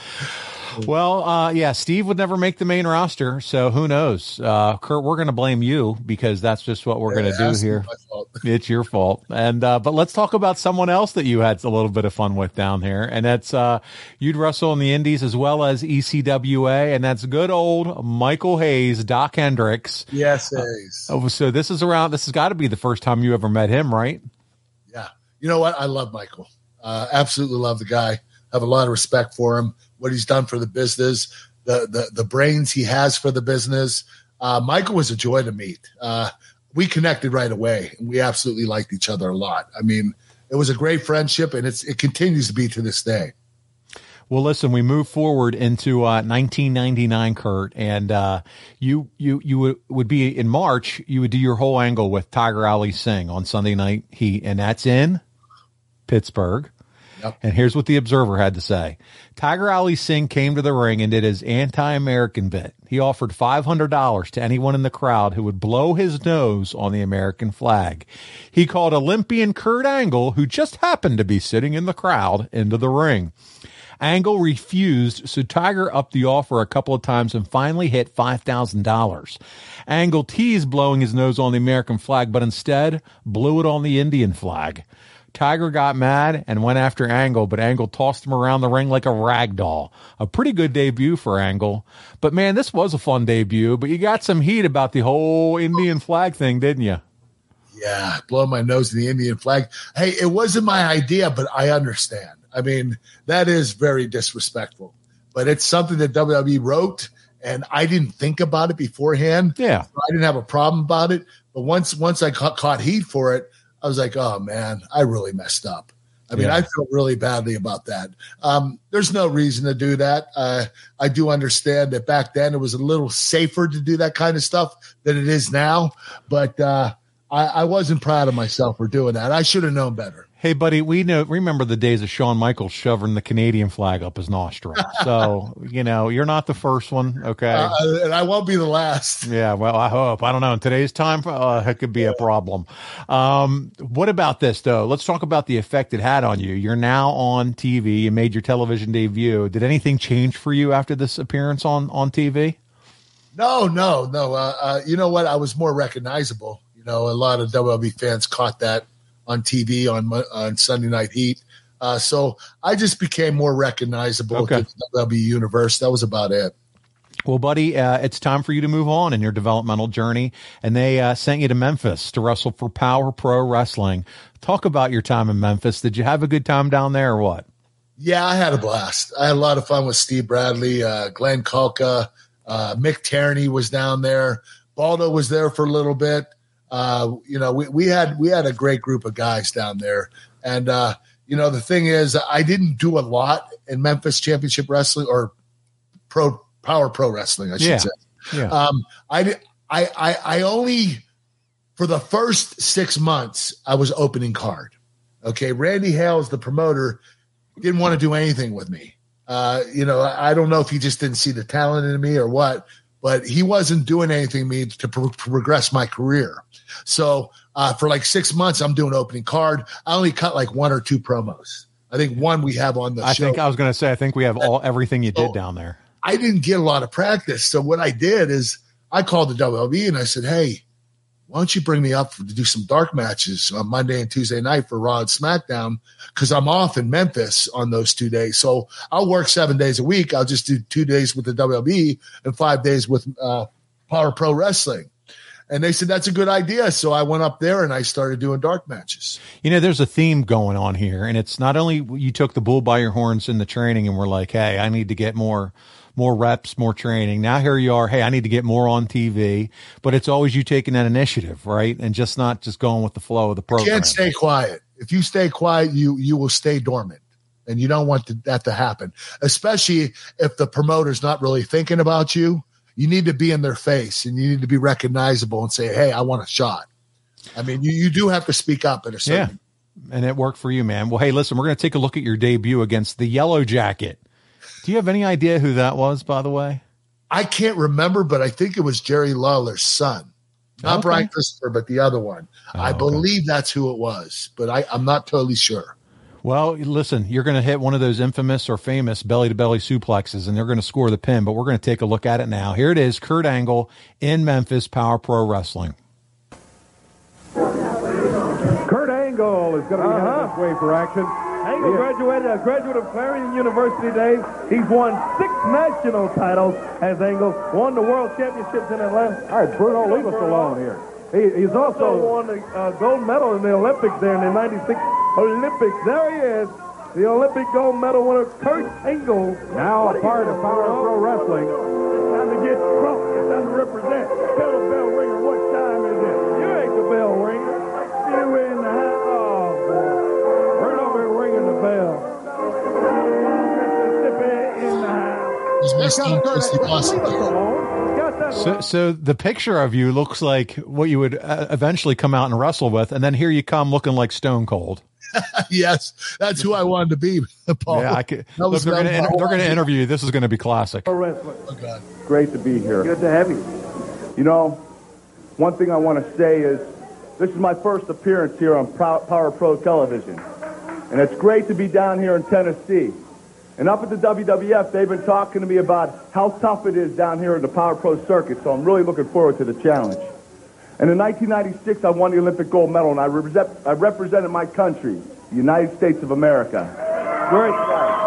Speaker 3: Well, uh, yeah, Steve would never make the main roster, so who knows? Uh, Kurt, we're going to blame you because that's just what we're going to do here. It's your fault. And uh, but let's talk about someone else that you had a little bit of fun with down here, and that's uh, you'd wrestle in the Indies as well as E C W A, and that's good old Michael Hayes, Doc Hendricks.
Speaker 2: Yes, Hayes.
Speaker 3: Uh, oh, so this is around. This has got to be the first time you ever met him, right?
Speaker 2: Yeah. You know what? I love Michael. Uh, absolutely love the guy. Have a lot of respect for him, what he's done for the business, the the, the brains he has for the business. Uh, Michael was a joy to meet. Uh, we connected right away, and we absolutely liked each other a lot. I mean, it was a great friendship, and it's it continues to be to this day.
Speaker 3: Well, listen, we move forward into uh, nineteen ninety-nine, Kurt, and uh, you you you would, would be in March. You would do your whole angle with Tiger Ali Singh on Sunday Night Heat, and that's in Pittsburgh.
Speaker 2: Yep.
Speaker 3: And here's what the Observer had to say. Tiger Ali Singh came to the ring and did his anti-American bit. He offered five hundred dollars to anyone in the crowd who would blow his nose on the American flag. He called Olympian Kurt Angle, who just happened to be sitting in the crowd, into the ring. Angle refused, so Tiger upped the offer a couple of times and finally hit five thousand dollars. Angle teased blowing his nose on the American flag, but instead blew it on the Indian flag. Tiger got mad and went after Angle, but Angle tossed him around the ring like a rag doll. A pretty good debut for Angle. But, man, this was a fun debut, but you got some heat about the whole Indian flag thing, didn't you?
Speaker 2: Yeah, blow my nose to the Indian flag. Hey, it wasn't my idea, but I understand. I mean, that is very disrespectful. But it's something that W W E wrote, and I didn't think about it beforehand.
Speaker 3: Yeah.
Speaker 2: So I didn't have a problem about it. But once once I caught, caught heat for it, I was like, oh, man, I really messed up. I mean,
Speaker 3: yeah.
Speaker 2: I felt really badly about that. Um, there's no reason to do that. Uh, I do understand that back then it was a little safer to do that kind of stuff than it is now. But uh, I, I wasn't proud of myself for doing that. I should have known better.
Speaker 3: Hey, buddy, we know remember the days of Shawn Michaels shoving the Canadian flag up his nostril. So, you know, you're not the first one, okay?
Speaker 2: Uh, and I won't be the last.
Speaker 3: Yeah, well, I hope. I don't know. In today's time, uh, it could be a problem. Um, what about this, though? Let's talk about the effect it had on you. You're now on T V. You made your television debut. Did anything change for you after this appearance on, on T V?
Speaker 2: No, no, no. Uh, uh, you know what? I was more recognizable. You know, a lot of W W E fans caught that on T V on on Sunday Night Heat. Uh, so I just became more recognizable
Speaker 3: okay.
Speaker 2: to the W W E universe. That was about it.
Speaker 3: Well, buddy, uh, it's time for you to move on in your developmental journey, and they uh, sent you to Memphis to wrestle for Power Pro Wrestling. Talk about your time in Memphis. Did you have a good time down there or what?
Speaker 2: Yeah, I had a blast. I had a lot of fun with Steve Bradley, uh, Glenn Kalka, uh, Mick Tierney was down there. Baldo was there for a little bit. Uh, you know, we, we had we had a great group of guys down there. And, uh, you know, the thing is, I didn't do a lot in Memphis Championship Wrestling or Pro Power Pro Wrestling, I should
Speaker 3: yeah.
Speaker 2: say.
Speaker 3: Yeah.
Speaker 2: Um, I, I, I, I only, for the first six months, I was opening card. Okay. Randy Hales, the promoter, didn't want to do anything with me. Uh, you know, I don't know if he just didn't see the talent in me or what, but he wasn't doing anything to me to, pro- to progress my career. So uh, for like six months, I'm doing opening card. I only cut like one or two promos. I think one we have on the
Speaker 3: I
Speaker 2: show.
Speaker 3: think I was going to say, I think we have all everything you did
Speaker 2: so,
Speaker 3: down there.
Speaker 2: I didn't get a lot of practice. So what I did is I called the W W E and I said, hey, why don't you bring me up for, to do some dark matches on Monday and Tuesday night for Raw and SmackDown? Because I'm off in Memphis on those two days. So I'll work seven days a week. I'll just do two days with the W W E and five days with uh, Power Pro Wrestling. And they said, that's a good idea. So I went up there and I started doing dark matches.
Speaker 3: You know, there's a theme going on here. And it's not only you took the bull by your horns in the training and were like, hey, I need to get more more reps, more training. Now here you are. Hey, I need to get more on T V. But it's always you taking that initiative, right? And just not just going with the flow of the program.
Speaker 2: You can't stay quiet. If you stay quiet, you you will stay dormant. And you don't want to, that to happen, especially if the promoter's not really thinking about you. You need to be in their face and you need to be recognizable and say, hey, I want a shot. I mean, you, you do have to speak up at a certain.
Speaker 3: Yeah. And it worked for you, man. Well, hey, listen, we're going to take a look at your debut against the Yellow Jacket. Do you have any idea who that was, by the way?
Speaker 2: I can't remember, but I think it was Jerry Lawler's son. Not
Speaker 3: Okay.
Speaker 2: Brian Christopher, but the other one.
Speaker 3: Oh,
Speaker 2: I
Speaker 3: okay.
Speaker 2: believe that's who it was, but I, I'm not totally sure.
Speaker 3: Well, listen, you're going to hit one of those infamous or famous belly-to-belly suplexes, and they're going to score the pin, but we're going to take a look at it now. Here it is, Kurt Angle in Memphis Power Pro Wrestling.
Speaker 6: Kurt Angle is going to be
Speaker 7: Uh-huh.
Speaker 6: headed this way for action.
Speaker 7: Angle
Speaker 6: Yeah.
Speaker 7: graduated a graduate of Clarion University days. He's won six national titles as Angle, won the World Championships in Atlanta.
Speaker 6: All right, Bruno, leave us alone here. He, he's
Speaker 7: Also
Speaker 6: also
Speaker 7: won the uh, gold medal in the Olympics there in the ninety-six Olympics. There he is, the Olympic gold medal winner, Kurt Angle.
Speaker 6: now a part of Power Pro Wrestling.
Speaker 7: It's time to get drunk. It's time to represent. Tell the bell ringer what time is it. You ain't the bell ringer. You in the house. Oh, boy. Right over here ringing the bell. Mississippi in the house.
Speaker 2: He's my
Speaker 6: Here
Speaker 2: Steve
Speaker 6: comes
Speaker 2: Christie
Speaker 6: Kurt Angle.
Speaker 2: boss.
Speaker 6: Leave us alone.
Speaker 7: Got that
Speaker 3: So,
Speaker 7: right.
Speaker 3: so the picture of you looks like what you would uh, eventually come out and wrestle with, and then here you come looking like Stone Cold.
Speaker 2: Yes, that's who I wanted to be, Paul.
Speaker 3: Yeah, I could.
Speaker 2: That
Speaker 3: Look,
Speaker 2: was
Speaker 3: they're going
Speaker 2: my-
Speaker 3: to
Speaker 2: my
Speaker 3: they're going to
Speaker 2: whole-
Speaker 3: interview you. This is going to be classic.
Speaker 7: Pro wrestling.
Speaker 2: Oh, God.
Speaker 8: Great to be here.
Speaker 7: Good to have you.
Speaker 8: You know, one thing I want to say is this is my first appearance here on Pro- Power Pro Television. And it's great to be down here in Tennessee. And up at the W W F, they've been talking to me about how tough it is down here in the Power Pro circuit, so I'm really looking forward to the challenge. And in nineteen ninety-six, I won the Olympic gold medal, and I, represent, I represented my country, the United States of America.
Speaker 7: Great.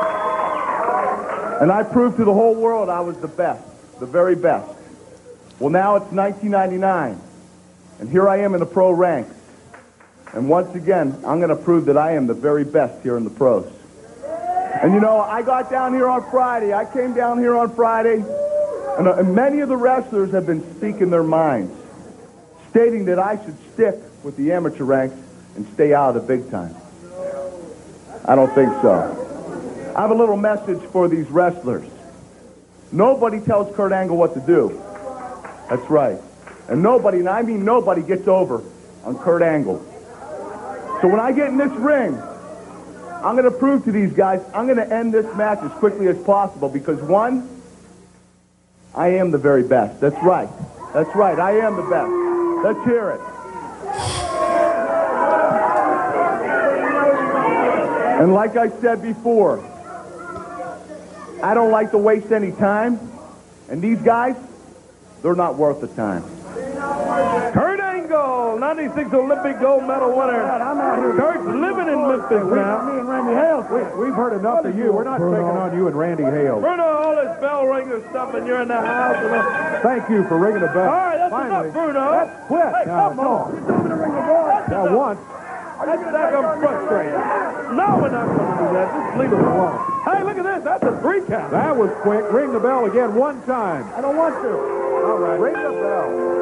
Speaker 8: And I proved to the whole world I was the best, the very best. Well, now it's nineteen ninety-nine, and here I am in the pro ranks. And once again, I'm going to prove that I am the very best here in the pros. And you know, I got down here on Friday. I came down here on Friday, and, uh, and many of the wrestlers have been speaking their minds, stating that I should stick with the amateur ranks and stay out of the big time. I don't think so. I have a little message for these wrestlers. Nobody tells Kurt Angle what to do. That's right. And nobody, and I mean nobody, gets over on Kurt Angle. So when I get in this ring, I'm going to prove to these guys, I'm going to end this match as quickly as possible because, one, I am the very best. That's right. That's right. I am the best. Let's hear it. And like I said before, I don't like to waste any time. And these guys, they're not worth the time.
Speaker 7: Kurt Angle, ninety-six Olympic gold medal winner.
Speaker 6: I'm out here.
Speaker 7: Kurt's living in Memphis
Speaker 6: We,
Speaker 7: now.
Speaker 6: me and Randy Hales, we, we've heard enough of you. We're not taking on you and Randy Hales.
Speaker 7: Bruno, all this bell ringer stuff, and you're in the house. And all
Speaker 6: Thank you for ringing the bell.
Speaker 7: right, that's
Speaker 6: Finally.
Speaker 7: enough, Bruno.
Speaker 6: That's quit.
Speaker 7: Hey,
Speaker 6: Now,
Speaker 7: come on.
Speaker 6: no.
Speaker 7: You told me to ring the bell. That's
Speaker 6: Now,
Speaker 7: enough.
Speaker 6: once.
Speaker 7: That's like I'm frustrated. No, we're not going to do that. Just leave it alone. Hey, look at this. That's a three count.
Speaker 6: That was quick. Ring the bell again one time.
Speaker 7: I don't want to.
Speaker 6: All right. Ring the bell.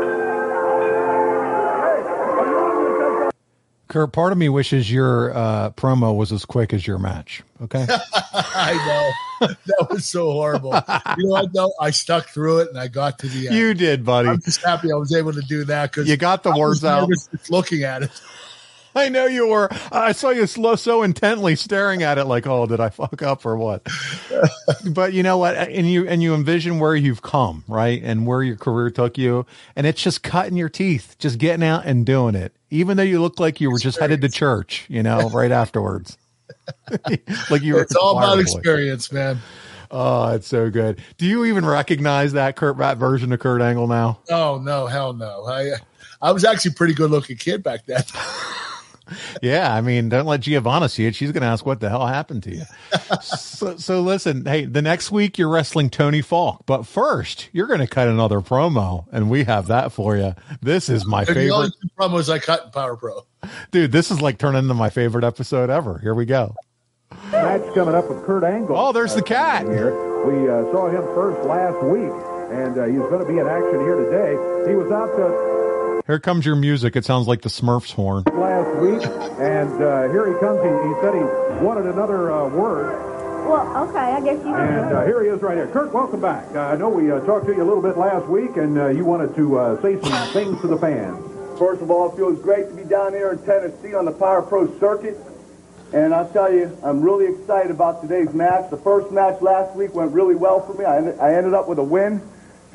Speaker 3: Kurt, part of me wishes your uh, promo was as quick as your match. Okay.
Speaker 2: I know. That was so horrible. You know what, though? I stuck through it, and I got to the end.
Speaker 3: You did, buddy.
Speaker 2: I'm just happy I was able to do that because
Speaker 3: You got the
Speaker 2: I was
Speaker 3: words out.
Speaker 2: nervous just looking at it.
Speaker 3: I know you were. I saw you slow, so intently staring at it like, oh, did I fuck up or what? But you know what? And you and you envision where you've come, right? And where your career took you. And it's just cutting your teeth, just getting out and doing it. Even though you look like you were just headed to church, you know, right afterwards. Like you were
Speaker 2: It's all
Speaker 3: a choir
Speaker 2: about
Speaker 3: boy.
Speaker 2: experience, man.
Speaker 3: Oh, it's so good. Do you even recognize that Kurt Rat version of Kurt Angle now?
Speaker 2: Oh, no, hell no. I I was actually a pretty good-looking kid back then.
Speaker 3: Yeah, I mean, don't let Giovanna see it. She's going to ask what the hell happened to you. so, so listen, hey, the next week you're wrestling Tony Falk, but first you're going to cut another promo, and we have that for you. This is my
Speaker 2: They're the only
Speaker 3: favorite,
Speaker 2: two promos I cut in Power Pro.
Speaker 3: dude. This is like turning into my favorite episode ever. Here we go.
Speaker 6: Match coming up with Kurt Angle.
Speaker 3: Oh, there's the cat.
Speaker 6: Here. We uh, saw him first last week, and uh, he's going to be in action here today. He was out to
Speaker 3: Here comes your music. It sounds like the Smurfs horn.
Speaker 6: last week, and uh, here he comes. He, he said he wanted another uh, word,
Speaker 9: Well, okay, I guess you
Speaker 6: and uh, here he is right here. Kurt, welcome back. Uh, I know we uh, talked to you a little bit last week, and uh, you wanted to uh, say some things to the fans.
Speaker 8: First of all, it feels great to be down here in Tennessee on the Power Pro circuit. And I'll tell you, I'm really excited about today's match. The first match last week went really well for me. I ended, I ended up with a win.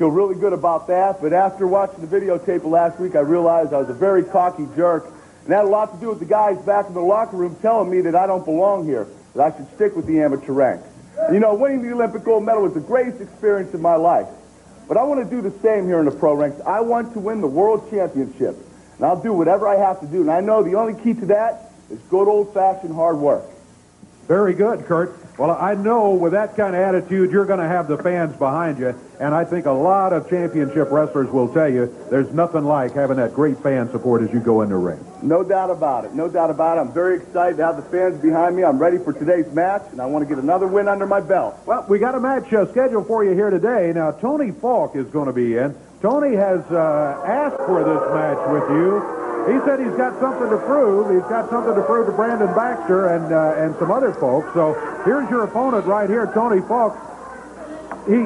Speaker 8: Feel really good about that, but after watching the videotape of last week, I realized I was a very cocky jerk, and that had a lot to do with the guys back in the locker room telling me that I don't belong here, that I should stick with the amateur ranks. And, you know, winning the Olympic gold medal was the greatest experience in my life, but I want to do the same here in the pro ranks. I want to win the world championship, and I'll do whatever I have to do, and I know the only key to that is good old-fashioned hard work.
Speaker 6: Very good, Kurt. Well, I know with that kind of attitude, you're going to have the fans behind you, and I think a lot of championship wrestlers will tell you there's nothing like having that great fan support as you go in the ring.
Speaker 8: No doubt about it. No doubt about it. I'm very excited to have the fans behind me. I'm ready for today's match, and I want to get another win under my belt.
Speaker 6: Well, we got a match uh, scheduled for you here today. Now, Tony Falk is going to be in. Tony has uh, asked for this match with you. He said he's got something to prove. He's got something to prove to Brandon Baxter and uh, and some other folks. So here's your opponent right here, Tony Falk. He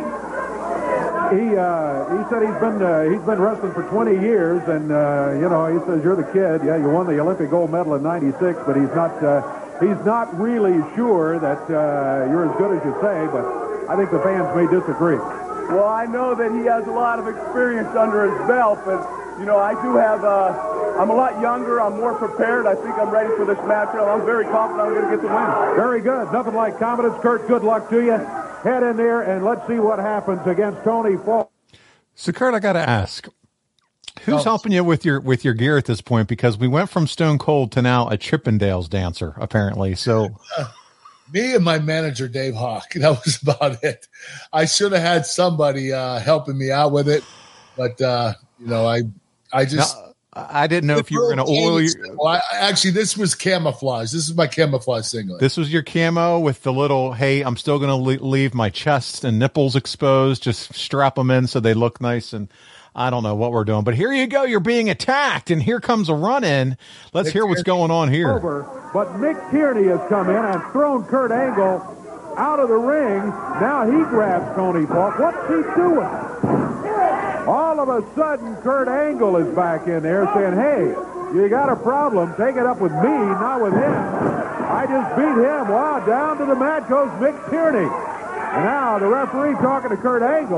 Speaker 6: he uh, he said he's been uh, he's been wrestling for twenty years, and uh, you know, he says you're the kid. Yeah, you won the Olympic gold medal in ninety-six, but he's not uh, he's not really sure that uh, you're as good as you say. But I think the fans may disagree.
Speaker 8: Well, I know that he has a lot of experience under his belt, but you know, I do have. Uh, I'm a lot younger. I'm more prepared. I think I'm ready for this match. I'm very confident I'm going to get the win.
Speaker 6: Very good. Nothing like confidence. Kurt, good luck to you. Head in there, and let's see what happens against Tony Falk.
Speaker 3: So, Kurt, I got to ask, who's
Speaker 2: Oh.
Speaker 3: helping you with your with your gear at this point? Because we went from Stone Cold to now a Chippendales dancer, apparently. So,
Speaker 2: Me and my manager, Dave Hawk. That was about it. I should have had somebody uh, helping me out with it, but uh, you know, I I just.
Speaker 3: now, I didn't know if you were going to oil your.
Speaker 2: Well, I, actually, this was camouflage. This is my camouflage singlet.
Speaker 3: This was your camo with the little, hey, I'm still going to le- leave my chest and nipples exposed. Just strap them in so they look nice. And I don't know what we're doing. But here you go. You're being attacked. And here comes a run-in. Let's hear what's going on here.
Speaker 6: Over, but Mick Tierney has come in and thrown Kurt Angle out of the ring. Now he grabs Tony Falk. What's he doing? All of a sudden, Kurt Angle is back in there saying, hey, you got a problem. Take it up with me, not with him. I just beat him. Wow, down to the mat goes Mick Tierney. And now the referee talking to Kurt Angle.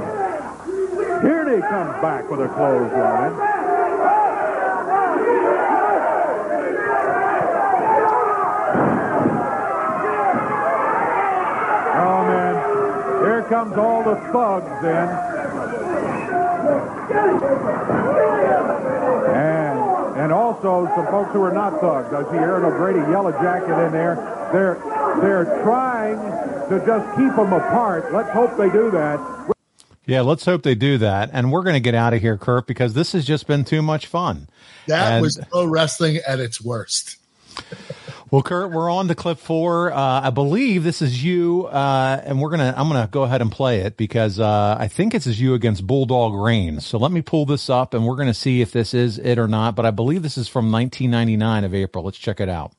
Speaker 6: Tierney comes back with a clothesline. Oh, man. Here comes all the thugs in. And and also some folks who are not thugs. I see Aaron O'Grady, Yellow Jacket in there. They're they're trying to just keep them apart. Let's hope they do that.
Speaker 3: Yeah, let's hope they do that. And we're going to get out of here, Kurt, because this has just been too much fun.
Speaker 2: That
Speaker 3: and,
Speaker 2: was pro wrestling at its worst.
Speaker 3: Well, Kurt, we're on to clip four. Uh, I believe this is you, uh, and we're gonna. I'm gonna go ahead and play it because uh, I think this is you against Bulldog Reigns. So let me pull this up, and we're gonna see if this is it or not. But I believe this is from nineteen ninety-nine of April. Let's check it out.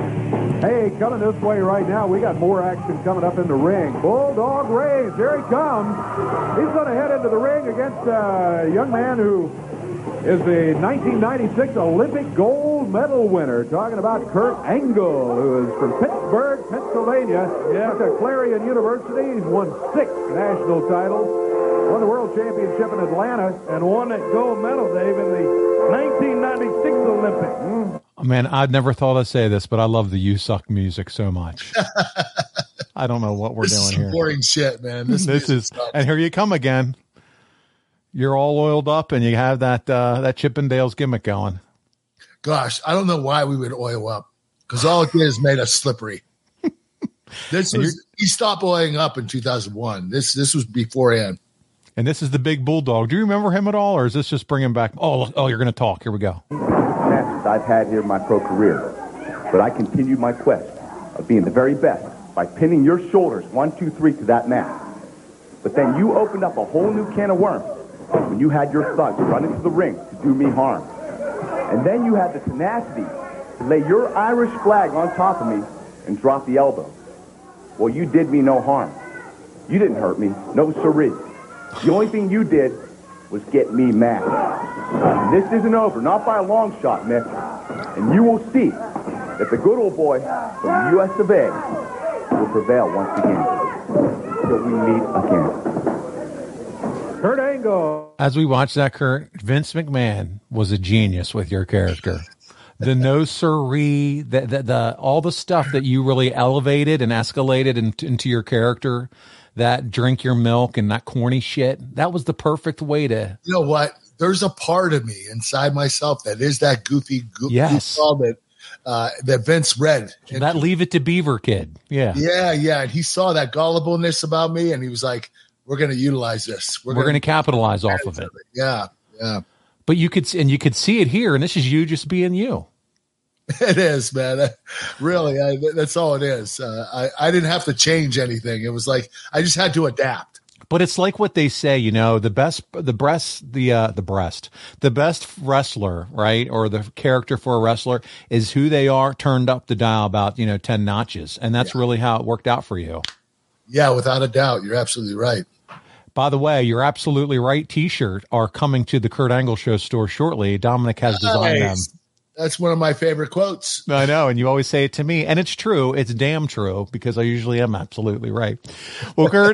Speaker 6: Hey, coming this way right now, we got more action coming up in the ring. Bulldog Reigns, here he comes. He's going to head into the ring against a young man who is the nineteen ninety-six Olympic gold medal winner. Talking about Kurt Angle, who is from Pittsburgh, Pennsylvania. Yeah. At Clarion University. He's won six national titles. Won the World Championship in Atlanta. And won that gold medal, Dave, in the nineteen ninety-six Olympics. Mm.
Speaker 3: Man, I'd never thought I'd say this, but I love the You Suck music so much. I don't know what we're
Speaker 2: this
Speaker 3: doing
Speaker 2: is
Speaker 3: here.
Speaker 2: Boring shit, man. This,
Speaker 3: This is, and here you come again. You're all oiled up, and you have that uh, that Chippendales gimmick going.
Speaker 2: Gosh, I don't know why we would oil up because all it did is made us slippery. This was he stopped oiling up in two thousand one. This this was beforehand.
Speaker 3: And this is the big Bulldog. Do you remember him at all, or is this just bringing back? Oh, oh, you're going to talk. Here we go.
Speaker 8: Matches I've had here in my pro career, but I continued my quest of being the very best by pinning your shoulders one, two, three to that mat. But then you opened up a whole new can of worms when you had your thugs run into the ring to do me harm. And then you had the tenacity to lay your Irish flag on top of me and drop the elbow. Well, you did me no harm. You didn't hurt me. No siree. The only thing you did was get me mad. And this isn't over, not by a long shot, Mick. And you will see that the good old boy from the U S of A will prevail once again. Until we meet again.
Speaker 6: Kurt Angle.
Speaker 3: As we watched that, Kurt, Vince McMahon was a genius with your character. The no siree, the, the, the all the stuff that you really elevated and escalated in, into your character, that drink your milk and that corny shit, that was the perfect way to.
Speaker 2: You know what? There's a part of me inside myself that is that goofy, goofy
Speaker 3: yes.
Speaker 2: that uh, that Vince read. And
Speaker 3: that Leave It to Beaver kid. Yeah.
Speaker 2: Yeah, yeah. And he saw that gullibleness about me, and he was like, we're going to utilize this.
Speaker 3: We're, we're going to capitalize off of it.
Speaker 2: it. Yeah, yeah.
Speaker 3: But you could, and you could see it here, and this is you just being you.
Speaker 2: It is, man. Really, I, that's all it is. Uh, I, I didn't have to change anything. It was like I just had to adapt.
Speaker 3: But it's like what they say, you know, the best, the breast, the uh, the breast, the best wrestler, right, or the character for a wrestler is who they are turned up the dial about, you know, ten notches, and that's yeah. really how it worked out for you.
Speaker 2: Yeah, without a doubt, you're absolutely right.
Speaker 3: By the way, you're absolutely right. T-shirt are coming to the Kurt Angle Show store shortly. Dominic has designed nice. them.
Speaker 2: That's one of my favorite quotes.
Speaker 3: I know, and you always say it to me, and it's true. It's damn true because I usually am absolutely right. Well, Kurt,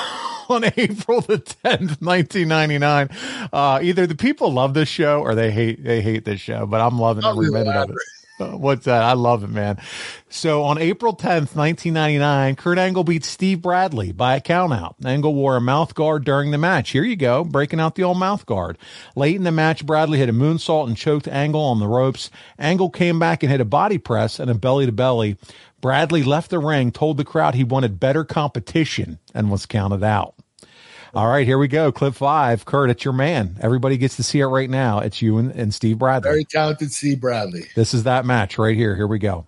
Speaker 3: on April the tenth, nineteen ninety-nine, uh, either the people love this show or they hate they hate this show, but I'm loving every minute of it. Uh, what's that? I love it, man. So on April tenth, nineteen ninety-nine, Kurt Angle beat Steve Bradley by a countout. Angle wore a mouth guard during the match. Here you go, breaking out the old mouth guard. Late in the match, Bradley hit a moonsault and choked Angle on the ropes. Angle came back and hit a body press and a belly-to-belly. Bradley left the ring, told the crowd he wanted better competition, and was counted out. All right, here we go. Clip five. Kurt, it's your man. Everybody gets to see it right now. It's you and, and Steve Bradley.
Speaker 2: Very talented Steve Bradley.
Speaker 3: This is that match right here. Here we go.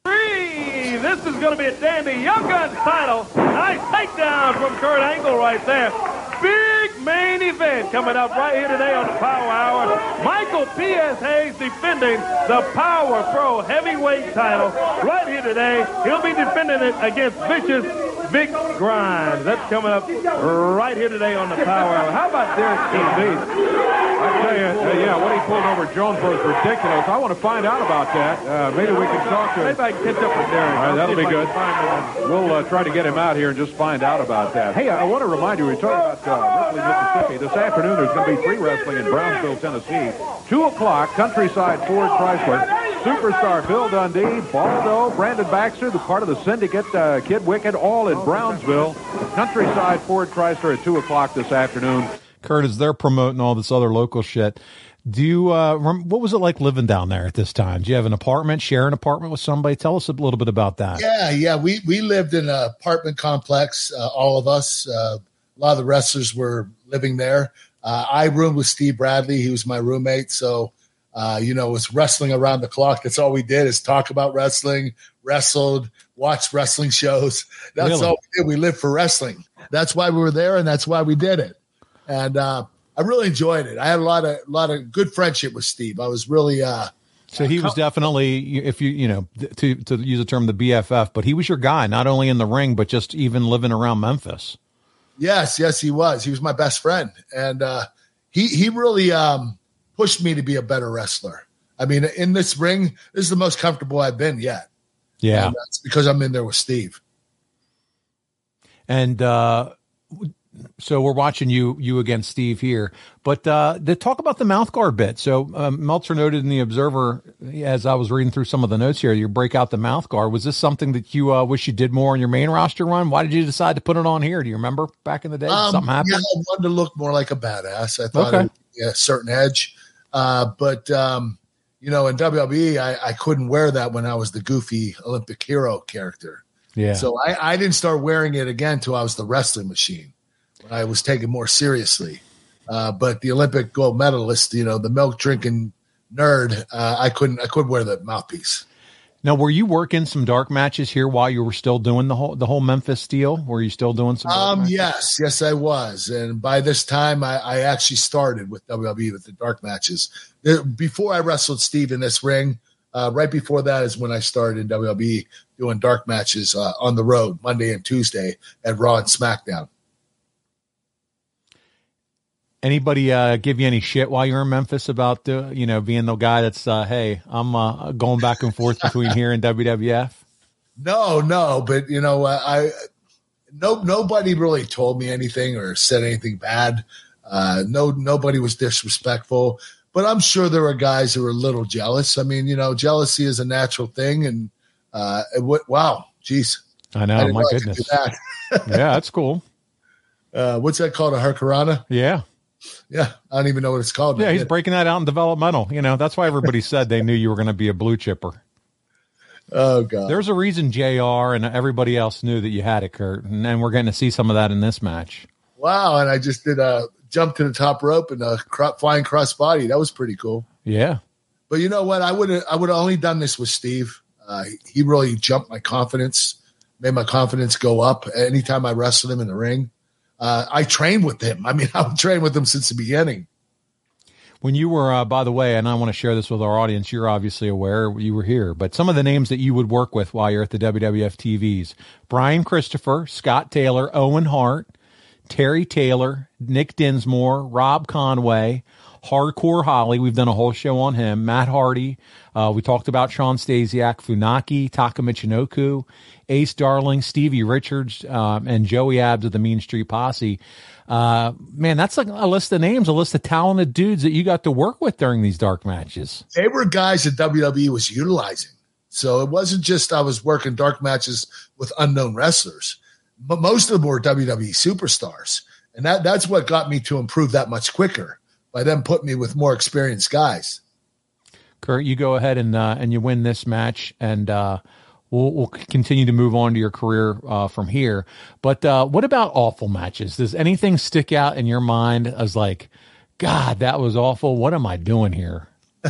Speaker 7: Three. This is going to be a dandy Young Guns title. Nice takedown from Kurt Angle right there. Big main event coming up right here today on the Power Hour. Michael P S. Hayes defending the Power Pro Heavyweight title right here today. He'll be defending it against Vicious Vic Grimes. That's coming up right here today on the Power Hour. How about Derek King?
Speaker 6: I tell you, uh, yeah, what he pulled over Jonesboro is ridiculous. I want to find out about that. Uh, maybe we can talk to him.
Speaker 7: Maybe I can catch up with Derek.
Speaker 6: All right, that'll be good. We'll uh, try to get him out here and just find out about that. Hey, I want to remind you, we talked about uh, wrestling Mississippi. This afternoon, there's going to be free wrestling in Brownsville, Tennessee. Two o'clock, Countryside Ford Chrysler. Superstar Bill Dundee, Baldo, Brandon Baxter, the part of the syndicate, uh, Kid Wicked, all in Brownsville. Countryside Ford Chrysler at two o'clock this afternoon.
Speaker 3: Kurt, as they're promoting all this other local shit, do you, uh, rem- what was it like living down there at this time? Do you have an apartment, share an apartment with somebody? Tell us a little bit about that.
Speaker 2: Yeah, yeah. We, we lived in an apartment complex, uh, all of us. Uh, a lot of the wrestlers were living there. Uh, I roomed with Steve Bradley. He was my roommate. So, uh, you know, it was wrestling around the clock. That's all we did is talk about wrestling, wrestled, watched wrestling shows. That's
Speaker 3: really?
Speaker 2: all we did. We lived for wrestling. That's why we were there, and that's why we did it. And uh, I really enjoyed it. I had a lot of a lot of good friendship with Steve. I was really uh,
Speaker 3: so he was definitely, if you you know to to use the term the B F F, but he was your guy not only in the ring but just even living around Memphis.
Speaker 2: Yes, yes, he was. He was my best friend, and uh, he he really um, pushed me to be a better wrestler. I mean, in this ring, this is the most comfortable I've been yet.
Speaker 3: Yeah,
Speaker 2: and that's because I'm in there with Steve.
Speaker 3: And uh, so we're watching you you against Steve here. But uh, to talk about the mouth guard bit. So um, Meltzer noted in the Observer, as I was reading through some of the notes here, you break out the mouth guard. Was this something that you uh, wish you did more on your main roster run? Why did you decide to put it on here? Do you remember back in the day?
Speaker 2: Um,
Speaker 3: something happened?
Speaker 2: Yeah, I wanted to look more like a badass. I thought
Speaker 3: Okay.
Speaker 2: it would be a certain edge. Uh, but, um, you know, in W W E, I, I couldn't wear that when I was the goofy Olympic hero character.
Speaker 3: Yeah.
Speaker 2: So I, I didn't start wearing it again until I was the wrestling machine, when I was taken more seriously. Uh, but the Olympic gold medalist, you know, the milk drinking nerd, uh, I couldn't I couldn't wear the mouthpiece.
Speaker 3: Now, were you working some dark matches here while you were still doing the whole the whole Memphis deal? Were you still doing some? Dark
Speaker 2: Um,
Speaker 3: matches?
Speaker 2: yes, yes, I was. And by this time, I, I actually started with W W E with the dark matches. There- Before I wrestled Steve in this ring, uh, right before that is when I started in W W E doing dark matches uh, on the road, Monday and Tuesday at Raw and SmackDown.
Speaker 3: Anybody uh, give you any shit while you were in Memphis about the, you know, being the guy that's, uh, hey, I'm uh, going back and forth between here and W W F?
Speaker 2: No, no, but you know, uh, I no nobody really told me anything or said anything bad. Uh, no, nobody was disrespectful, but I'm sure there were guys who were a little jealous. I mean, you know, jealousy is a natural thing. And uh, it w- wow, geez.
Speaker 3: I know.
Speaker 2: I
Speaker 3: My
Speaker 2: know
Speaker 3: goodness.
Speaker 2: that.
Speaker 3: Yeah, that's cool.
Speaker 2: Uh, what's that called? A hurricanrana?
Speaker 3: Yeah.
Speaker 2: Yeah. I don't even know what it's called.
Speaker 3: Yeah, he's breaking that out in developmental. You know, that's why everybody said they knew you were going to be a blue chipper.
Speaker 2: Oh, God.
Speaker 3: There's a reason J R and everybody else knew that you had it, Kurt. And then we're getting to see some of that in this match.
Speaker 2: Wow. And I just did a jump to the top rope and a cro- flying crossbody. That was pretty cool.
Speaker 3: Yeah.
Speaker 2: But you know what? I would have I would have only done this with Steve. Uh, he really jumped my confidence, made my confidence go up anytime I wrestled him in the ring. Uh, I trained with him. I mean, I've trained with him since the beginning.
Speaker 3: When you were, uh, by the way, and I want to share this with our audience, you're obviously aware you were here, but some of the names that you would work with while you're at the W W F T Vs, Brian Christopher, Scott Taylor, Owen Hart, Terry Taylor, Nick Dinsmore, Rob Conway, Hardcore Holly. We've done a whole show on him. Matt Hardy. Uh, we talked about Sean Stasiak, Funaki, Taka Michinoku, Ace Darling, Stevie Richards, um, and Joey Abs of the Mean Street Posse. Uh, man, that's like a list of names, a list of talented dudes that you got to work with during these dark matches.
Speaker 2: They were guys that W W E was utilizing. So it wasn't just I was working dark matches with unknown wrestlers, but most of them were W W E superstars. And that that's what got me to improve that much quicker, by them putting me with more experienced guys.
Speaker 3: Kurt, you go ahead and uh, and you win this match, and uh, we'll we'll continue to move on to your career uh, from here. But uh, what about awful matches? Does anything stick out in your mind as like, God, that was awful? What am I doing here?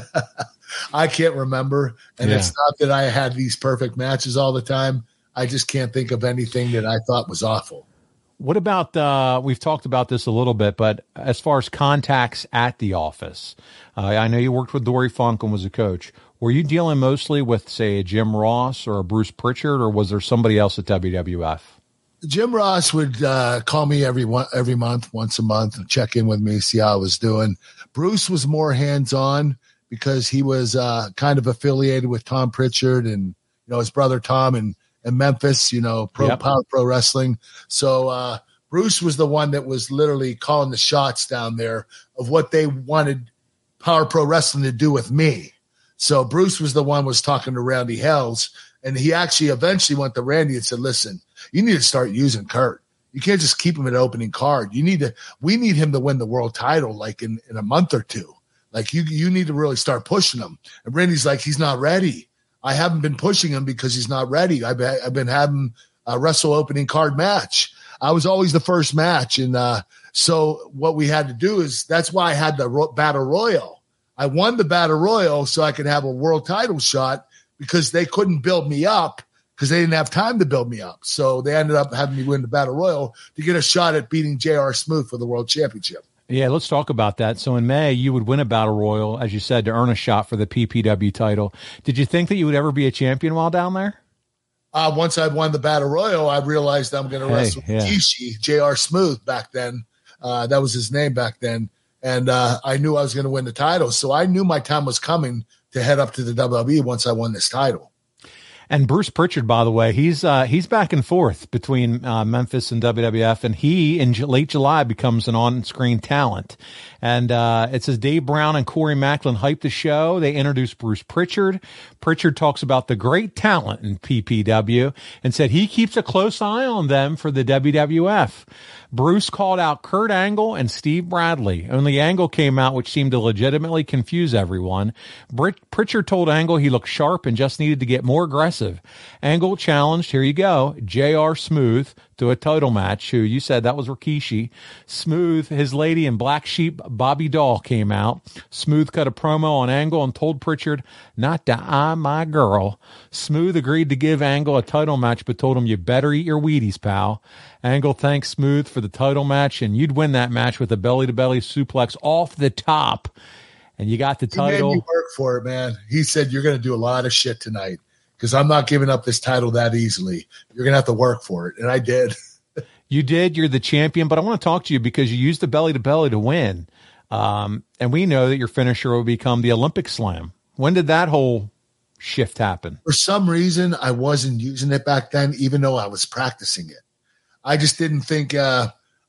Speaker 2: I can't remember, and
Speaker 3: Yeah.
Speaker 2: it's not that I had these perfect matches all the time. I just can't think of anything that I thought was awful.
Speaker 3: What about, uh, we've talked about this a little bit, but as far as contacts at the office, uh, I know you worked with Dory Funk and was a coach. Were you dealing mostly with, say, a Jim Ross or a Bruce Pritchard, or was there somebody else at W W F?
Speaker 2: Jim Ross would uh, call me every one, every month, once a month, and check in with me, see how I was doing. Bruce was more hands-on because he was uh, kind of affiliated with Tom Pritchard and, you know, his brother Tom and, and Memphis, you know, pro
Speaker 3: Yep.
Speaker 2: power pro wrestling. So uh, Bruce was the one that was literally calling the shots down there of what they wanted Power Pro Wrestling to do with me. So Bruce was the one was talking to Randy Hells, and he actually eventually went to Randy and said, listen, you need to start using Kurt. You can't just keep him at opening card. You need to, we need him to win the world title like in, in a month or two. Like you, you need to really start pushing him. And Randy's like, he's not ready. I haven't been pushing him because he's not ready. I've been, I've been having a wrestle opening card match. I was always the first match. And uh, so what we had to do is that's why I had the ro- battle royal. I won the battle royal so I could have a world title shot because they couldn't build me up because they didn't have time to build me up. So they ended up having me win the battle royal to get a shot at beating J R Smooth for the world championship.
Speaker 3: Yeah, let's talk about that. So in May, you would win a battle royal, as you said, to earn a shot for the P P W title. Did you think that you would ever be a champion while down there?
Speaker 2: Uh, once I won the battle royal, I realized I'm going to
Speaker 3: Hey,
Speaker 2: wrestle
Speaker 3: yeah.
Speaker 2: Kishi, J R Smooth back then. Uh, that was his name back then. And uh, I knew I was going to win the title. So I knew my time was coming to head up to the W W E once I won this title.
Speaker 3: And Bruce Pritchard, by the way, he's uh, he's back and forth between uh, Memphis and W W F, and he in J- late July becomes an on-screen talent. And uh, it says Dave Brown and Corey Macklin hyped the show. They introduced Bruce Pritchard. Pritchard talks about the great talent in P P W and said he keeps a close eye on them for the W W F. Bruce called out Kurt Angle and Steve Bradley. Only Angle came out, which seemed to legitimately confuse everyone. Brit- Pritchard told Angle he looked sharp and just needed to get more aggressive. Angle challenged, here you go, J R Smooth to a title match, who you said that was Rikishi. Smooth, his lady in Black Sheep, Bobby Dahl, came out. Smooth cut a promo on Angle and told Pritchard not to eye my girl. Smooth agreed to give Angle a title match, but told him you better eat your Wheaties, pal. Angle thanked Smooth for the title match, and you'd win that match with a belly-to-belly suplex off the top. And you got the title.
Speaker 2: He made me work for it, man. He said, you're going to do a lot of shit tonight because I'm not giving up this title that easily. You're going to have to work for it. And I did.
Speaker 3: You did. You're the champion. But I want to talk to you because you used the belly-to-belly to win. Um, and we know that your finisher will become the Olympic Slam. When did that whole shift happen?
Speaker 2: For some reason, I wasn't using it back then, even though I was practicing it. I just didn't think uh,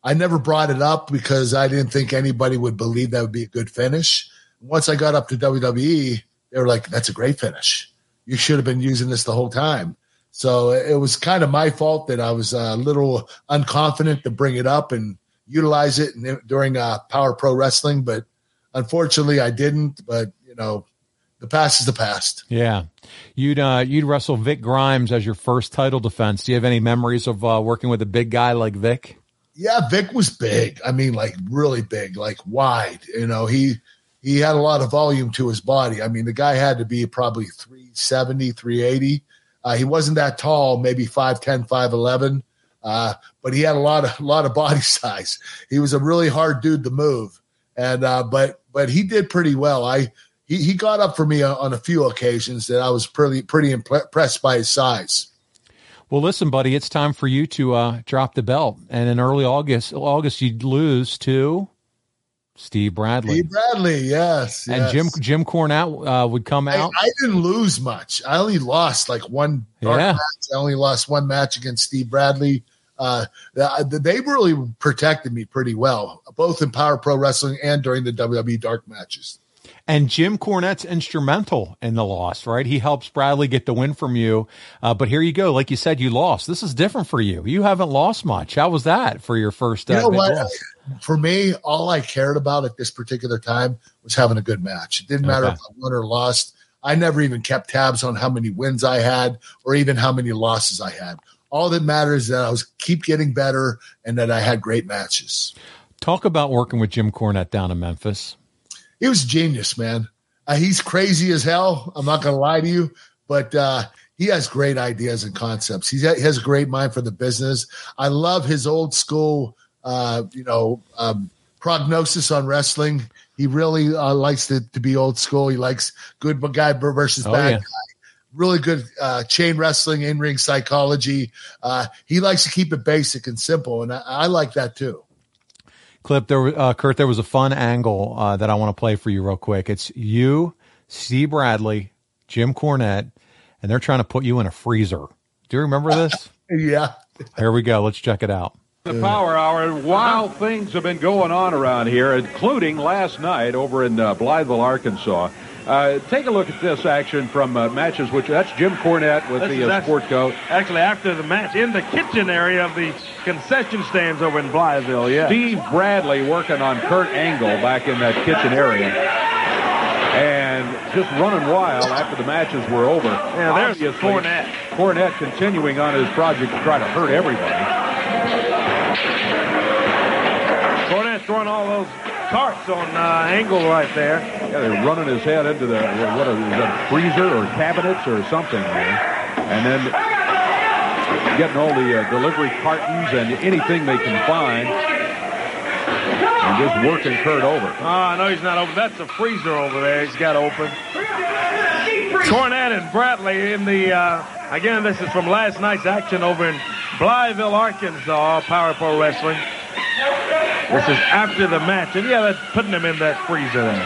Speaker 2: I never brought it up because I didn't think anybody would believe that would be a good finish. Once I got up to W W E, they were like, that's a great finish. You should have been using this the whole time. So it was kind of my fault that I was a little unconfident to bring it up and utilize it during uh, Power Pro Wrestling. But unfortunately, I didn't. But, you know, the past is the past.
Speaker 3: Yeah. You'd uh, you'd wrestle Vic Grimes as your first title defense. Do you have any memories of uh, working with a big guy like Vic?
Speaker 2: Yeah, Vic was big. I mean, like really big, like wide. You know, he he had a lot of volume to his body. I mean, the guy had to be probably three seventy, three eighty. Uh, he wasn't that tall, maybe five ten, five eleven, uh, but he had a lot of a lot of body size. He was a really hard dude to move, and uh, but but he did pretty well. I he he got up for me on, on a few occasions that I was pretty pretty impressed by his size.
Speaker 3: Well, listen, buddy, it's time for you to uh, drop the belt, and in early August, August you'd lose to Steve Bradley.
Speaker 2: Steve Bradley, yes.
Speaker 3: And
Speaker 2: yes.
Speaker 3: Jim Jim Cornette uh, would come out.
Speaker 2: I, I didn't lose much. I only lost like one dark
Speaker 3: yeah.
Speaker 2: match. I only lost one match against Steve Bradley. Uh, they really protected me pretty well, both in Power Pro Wrestling and during the W W E dark matches.
Speaker 3: And Jim Cornette's instrumental in the loss, right? He helps Bradley get the win from you. Uh, but here you go. Like you said, you lost. This is different for you. You haven't lost much. How was that for your first uh,
Speaker 2: you know
Speaker 3: big
Speaker 2: what?
Speaker 3: loss?
Speaker 2: For me, all I cared about at this particular time was having a good match. It didn't matter
Speaker 3: Okay.
Speaker 2: if I won or lost. I never even kept tabs on how many wins I had or even how many losses I had. All that matters is that I was keep getting better and that I had great matches.
Speaker 3: Talk about working with Jim Cornette down in Memphis.
Speaker 2: He was genius, man. Uh, he's crazy as hell. I'm not going to lie to you, but uh, he has great ideas and concepts. He's, he has a great mind for the business. I love his old school, uh, you know, um, prognosis on wrestling. He really uh, likes to, to be old school. He likes good guy versus
Speaker 3: Oh,
Speaker 2: bad
Speaker 3: yeah.
Speaker 2: guy. Really good uh, chain wrestling, in-ring psychology. Uh, he likes to keep it basic and simple, and I, I like that too.
Speaker 3: Clip, there, uh, Kurt, there was a fun angle uh, that I want to play for you real quick. It's you, Steve Bradley, Jim Cornette, and they're trying to put you in a freezer. Do you remember this?
Speaker 2: Yeah.
Speaker 3: Here we go. Let's check it out.
Speaker 6: The Power Hour, wild things have been going on around here, including last night over in uh, Blytheville, Arkansas. Uh, take a look at this action from uh, matches, which that's Jim Cornette with
Speaker 7: This
Speaker 6: the
Speaker 7: is
Speaker 6: uh,
Speaker 7: act-
Speaker 6: sport coat.
Speaker 7: Actually, after the match, in the kitchen area of the concession stands over in Blytheville, yeah.
Speaker 6: Steve Bradley working on Kurt Angle back in that kitchen area. And just running wild after the matches were over.
Speaker 7: Yeah, there's
Speaker 6: Obviously,
Speaker 7: Cornette.
Speaker 6: Cornette continuing on his project to try to hurt everybody.
Speaker 7: Cornette throwing all those carts on uh, Angle right there.
Speaker 6: Yeah, they're running his head into the what is that, freezer or cabinets or something there, and then getting all the uh, delivery cartons and anything they can find, and just working Kurt over.
Speaker 7: Oh, no, he's not open. That's a freezer over there. He's got open. Cornette and Bradley in the, uh, again, this is from last night's action over in Blytheville, Arkansas, Power Pro Wrestling. This is after the match. And, yeah, that's putting him in that freezer there.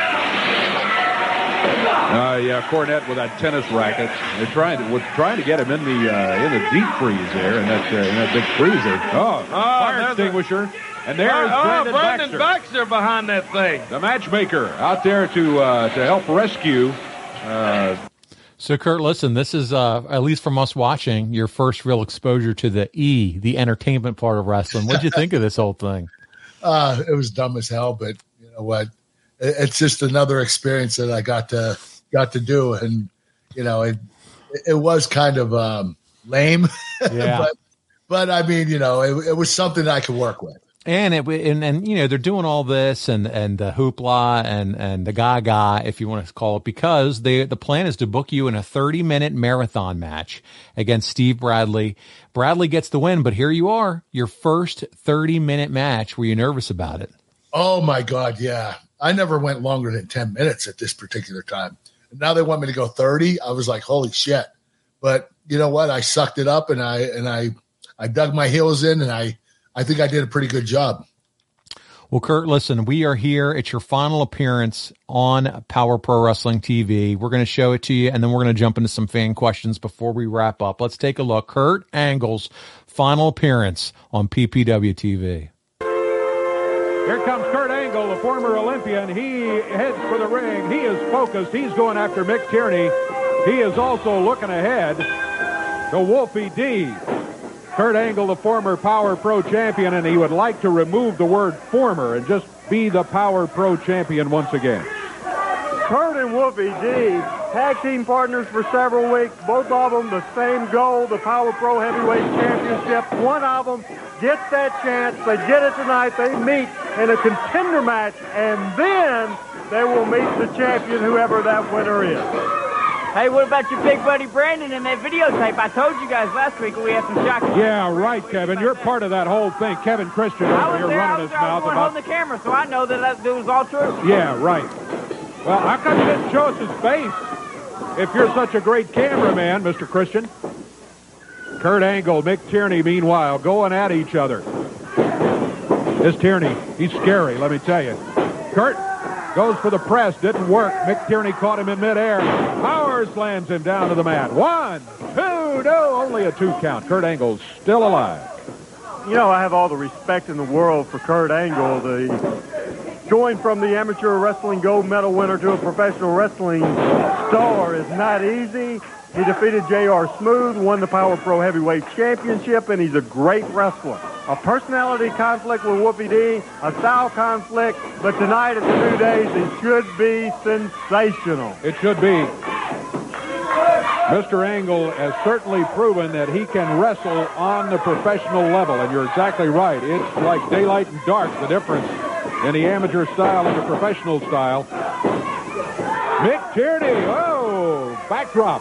Speaker 6: Uh, yeah, Cornette with that tennis racket. They're trying to, with, trying to get him in the uh, in the deep freeze there, in that, uh, in that big freezer. Oh, fire
Speaker 7: there's
Speaker 6: extinguisher. And there's
Speaker 7: oh,
Speaker 6: Brandon,
Speaker 7: Brandon
Speaker 6: Baxter.
Speaker 7: Baxter behind that thing.
Speaker 6: The matchmaker out there to uh, to help rescue. Uh,
Speaker 3: So, Kurt, listen, this is, uh, at least from us watching, your first real exposure to the E, the entertainment part of wrestling. What did you think of this whole thing?
Speaker 2: Uh, it was dumb as hell, but you know what? It, it's just another experience that I got to got to do, and you know, it it was kind of um, lame,
Speaker 3: Yeah.
Speaker 2: but but I mean, you know, it, it was something I could work with.
Speaker 3: And it and, and you know they're doing all this and and the hoopla and and the gaga, if you want to call it, because they the plan is to book you in a thirty minute marathon match against Steve Bradley. Bradley gets the win, but here you are, your first thirty minute match. Were you nervous about it?
Speaker 2: Oh my God, yeah. I never went longer than ten minutes at this particular time. And now they want me to go thirty. I was like, holy shit. But you know what? I sucked it up and I and I I dug my heels in, and I I think I did a pretty good job.
Speaker 3: Well, Kurt, listen, we are here. It's your final appearance on Power Pro Wrestling T V. We're going to show it to you, and then we're going to jump into some fan questions before we wrap up. Let's take a look. Kurt Angle's final appearance on P P W T V.
Speaker 6: Here comes Kurt Angle, the former Olympian. He heads for the ring. He is focused. He's going after Mick Tierney. He is also looking ahead to Wolfie D. Kurt Angle, the former Power Pro champion, and he would like to remove the word former and just be the Power Pro champion once again.
Speaker 10: Kurt and Wolfie D, tag team partners for several weeks. Both of them the same goal, the Power Pro Heavyweight Championship. One of them gets that chance. They get it tonight. They meet in a contender match, and then they will meet the champion, whoever that winner is.
Speaker 11: Hey, what about your big buddy Brandon in that videotape? I told you guys last week we had some shocking.
Speaker 6: Yeah, right, Kevin. You're part of that whole thing. Kevin Christian over here
Speaker 11: there,
Speaker 6: running his
Speaker 11: there,
Speaker 6: mouth
Speaker 11: I was
Speaker 6: about
Speaker 11: holding the camera, so I know that that was all true.
Speaker 6: Yeah, right. Well, how come you didn't show us his face if you're such a great cameraman, Mister Christian? Kurt Angle, Mick Tierney, meanwhile, going at each other. This Tierney, he's scary, let me tell you. Kurt goes for the press, didn't work. Mick Tierney caught him in midair. Power slams him down to the mat. One, two, no, only a two count. Kurt Angle's still alive.
Speaker 10: You know, I have all the respect in the world for Kurt Angle. The going from the amateur wrestling gold medal winner to a professional wrestling star is not easy. He defeated J R Smooth, won the Power Pro Heavyweight Championship, and he's a great wrestler. A personality conflict with Wolfie D, a style conflict, but tonight at the New Days, it should be sensational.
Speaker 6: It should be. Mister Angle has certainly proven that he can wrestle on the professional level, and you're exactly right. It's like daylight and dark, the difference in the amateur style and the professional style. Mick Tierney, oh, backdrop.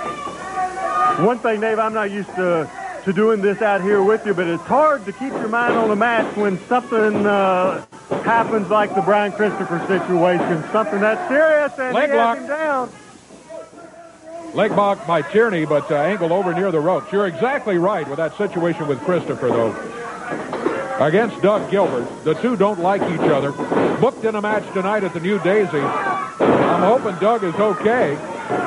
Speaker 10: One thing, Dave, I'm not used to, to doing this out here with you, but it's hard to keep your mind on a match when something uh, happens like the Brian Christopher situation, something that's serious, and
Speaker 6: Leg
Speaker 10: he
Speaker 6: lock.
Speaker 10: has him down.
Speaker 6: Leg block by Tierney, but uh, Angle over near the ropes. You're exactly right with that situation with Christopher, though. Against Doug Gilbert, the two don't like each other. Booked in a match tonight at the New Daisy. I'm hoping Doug is okay.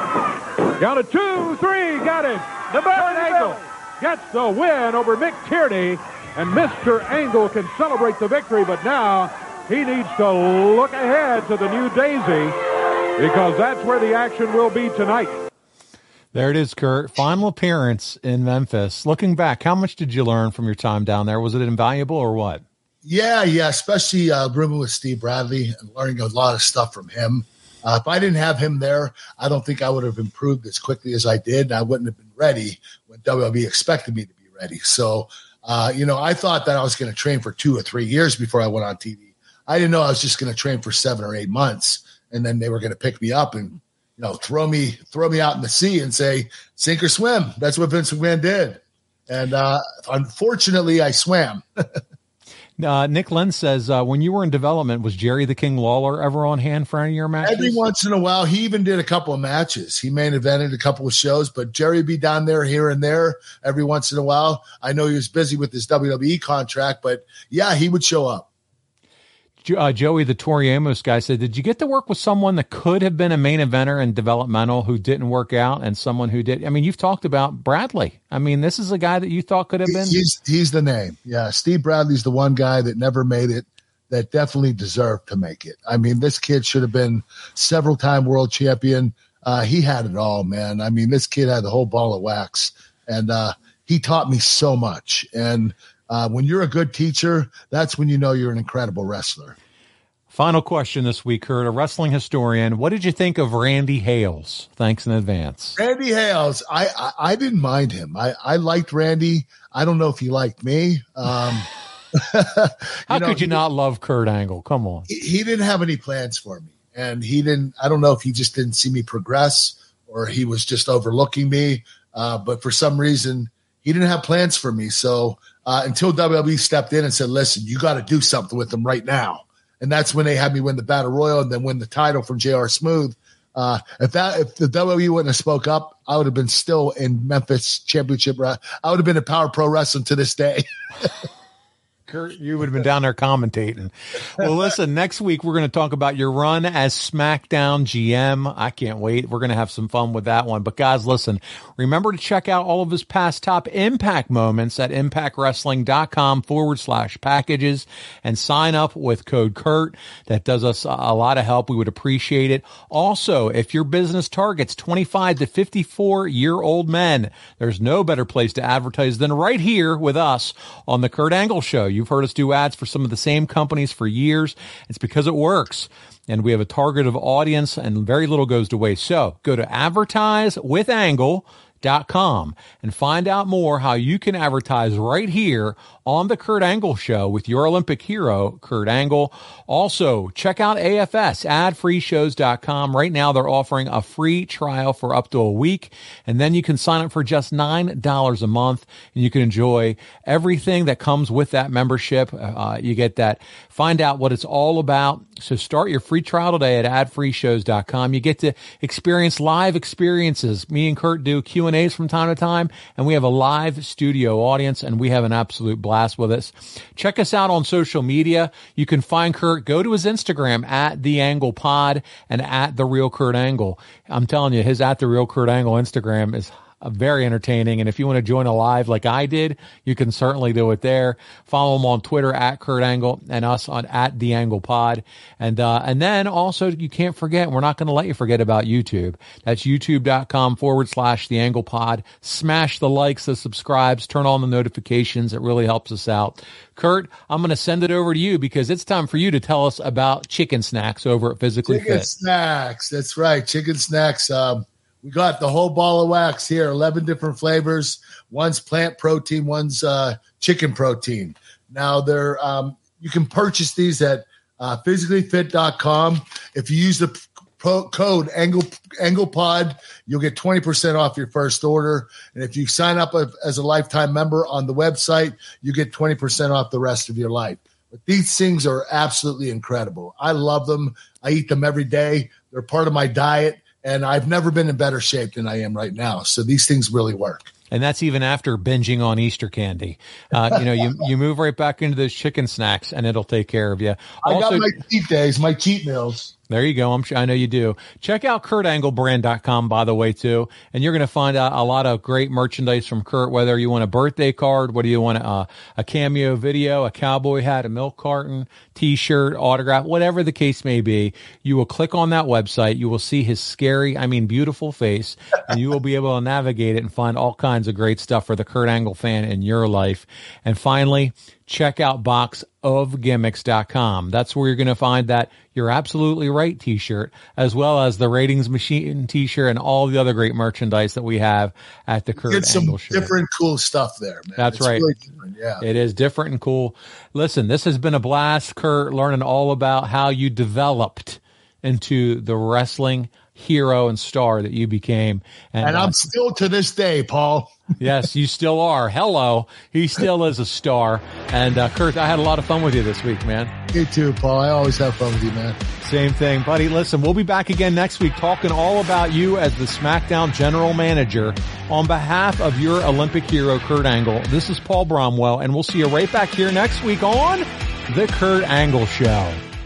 Speaker 6: Down to two, three, got it. The Kurt Angle gets the win over Mick Tierney, and Mister Angle can celebrate the victory, but now he needs to look ahead to the New Daisy because that's where the action will be tonight.
Speaker 3: There it is, Kurt. Final appearance in Memphis. Looking back, how much did you learn from your time down there? Was it invaluable or what?
Speaker 2: Yeah, yeah, especially uh, rooming with Steve Bradley and learning a lot of stuff from him. Uh, if I didn't have him there, I don't think I would have improved as quickly as I did, and I wouldn't have been ready when W W E expected me to be ready. So, uh, you know, I thought that I was going to train for two or three years before I went on T V. I didn't know I was just going to train for seven or eight months, and then they were going to pick me up and, you know, throw me throw me out in the sea and say, sink or swim. That's what Vince McMahon did. And uh, unfortunately, I swam.
Speaker 3: Uh, Nick Lynn says, uh, when you were in development, was Jerry the King Lawler ever on hand for any of your matches?
Speaker 2: Every once in a while. He even did a couple of matches. He main evented a couple of shows, but Jerry would be down there here and there every once in a while. I know he was busy with his W W E contract, but yeah, he would show up.
Speaker 3: Uh, Joey, the Tori Amos guy, said, did you get to work with someone that could have been a main eventer in developmental who didn't work out and someone who did? I mean, you've talked about Bradley. I mean, this is a guy that you thought could have been.
Speaker 2: He's, he's the name. Yeah. Steve Bradley's the one guy that never made it that definitely deserved to make it. I mean, this kid should have been several time world champion. Uh, he had it all, man. I mean, this kid had the whole ball of wax, and uh, he taught me so much. And Uh, when you're a good teacher, that's when you know you're an incredible wrestler.
Speaker 3: Final question this week, Kurt, a wrestling historian. What did you think of Randy Hales? Thanks in advance.
Speaker 2: Randy Hales, I, I, I didn't mind him. I, I liked Randy. I don't know if he liked me. Um,
Speaker 3: How
Speaker 2: you know,
Speaker 3: could you
Speaker 2: he,
Speaker 3: not love Kurt Angle? Come on.
Speaker 2: He, he didn't have any plans for me. And he didn't, I don't know if he just didn't see me progress or he was just overlooking me. Uh, but for some reason, he didn't have plans for me. So uh, until W W E stepped in and said, listen, you got to do something with him right now. And that's when they had me win the Battle Royal and then win the title from J R Smooth. Uh, if that, if the W W E wouldn't have spoke up, I would have been still in Memphis Championship. I would have been in Power Pro Wrestling to this day.
Speaker 3: Kurt, you would have been down there commentating. Well, listen, next week we're going to talk about your run as SmackDown G M. I can't wait. We're going to have some fun with that one. But guys, listen, remember to check out all of his past top Impact moments at impactwrestling.com forward slash packages and sign up with code Kurt. That does us a lot of help. We would appreciate it. Also, if your business targets twenty-five to fifty-four year old men, there's no better place to advertise than right here with us on the Kurt Angle Show. You've heard us do ads for some of the same companies for years. It's because it works. And we have a targeted audience and very little goes to waste. So go to advertise with angle dot com and find out more how you can advertise right here on the Kurt Angle Show with your Olympic hero, Kurt Angle. Also, check out A F S, ad free shows dot com. Right now, they're offering a free trial for up to a week, and then you can sign up for just nine dollars a month, and you can enjoy everything that comes with that membership. Uh, you get that. Find out what it's all about. So start your free trial today at ad free shows dot com. You get to experience live experiences. Me and Kurt do Q and A's from time to time, and we have a live studio audience, and we have an absolute blast with us. Check us out on social media. You can find Kurt. Go to his Instagram at The Angle Pod and at The Real Kurt Angle. I'm telling you, his at The Real Kurt Angle Instagram is Uh, very entertaining. And if you want to join a live like I did, you can certainly do it there. Follow him on Twitter at Kurt Angle and us on at The Angle Pod. And, uh, and then also you can't forget, we're not going to let you forget about YouTube. That's youtube.com forward slash The Angle Pod. Smash the likes, the subscribes, turn on the notifications. It really helps us out. Kurt, I'm going to send it over to you because it's time for you to tell us about chicken snacks over at Physically
Speaker 2: Chicken
Speaker 3: Fit.
Speaker 2: snacks. That's right. Chicken snacks. Um, We got the whole ball of wax here, eleven different flavors. One's plant protein, one's uh, chicken protein. Now, they're um, you can purchase these at uh, physically fit dot com. If you use the pro- code Angle AnglePod, you'll get twenty percent off your first order. And if you sign up a, as a lifetime member on the website, you get twenty percent off the rest of your life. But these things are absolutely incredible. I love them. I eat them every day. They're part of my diet. And I've never been in better shape than I am right now. So these things really work.
Speaker 3: And that's even after binging on Easter candy. Uh, you know, you, you move right back into those chicken snacks and it'll take care of you. Also,
Speaker 2: I got my cheat days, my cheat meals.
Speaker 3: There you go. I'm sure, I know you do. Check out Kurt Angle Brand dot com, by the way, too. And you're going to find out a lot of great merchandise from Kurt, whether you want a birthday card, whether you want a, a cameo video, a cowboy hat, a milk carton, T-shirt, autograph, whatever the case may be. You will click on that website. You will see his scary, I mean, beautiful face, and you will be able to navigate it and find all kinds of great stuff for the Kurt Angle fan in your life. And finally, check out box of gimmicks dot com. That's where you're going to find that You're Absolutely Right t-shirt, as well as the Ratings Machine t-shirt and all the other great merchandise that we have at the Kurt
Speaker 2: Get
Speaker 3: Angle
Speaker 2: some
Speaker 3: Show.
Speaker 2: different cool stuff there, man.
Speaker 3: That's
Speaker 2: it's
Speaker 3: right.
Speaker 2: Really different, yeah.
Speaker 3: It is different and cool. Listen, this has been a blast, Kurt, learning all about how you developed into the wrestling hero and star that you became.
Speaker 2: And, and I'm
Speaker 3: uh,
Speaker 2: still to this day, Paul.
Speaker 3: Yes, you still are. Hello. He still is a star. And uh, Kurt, I had a lot of fun with you this week, man.
Speaker 2: You too, Paul. I always have fun with you, man.
Speaker 3: Same thing, buddy. Listen, we'll be back again next week talking all about you as the SmackDown General Manager. On behalf of your Olympic hero, Kurt Angle, this is Paul Bromwell, and we'll see you right back here next week on The Kurt Angle Show.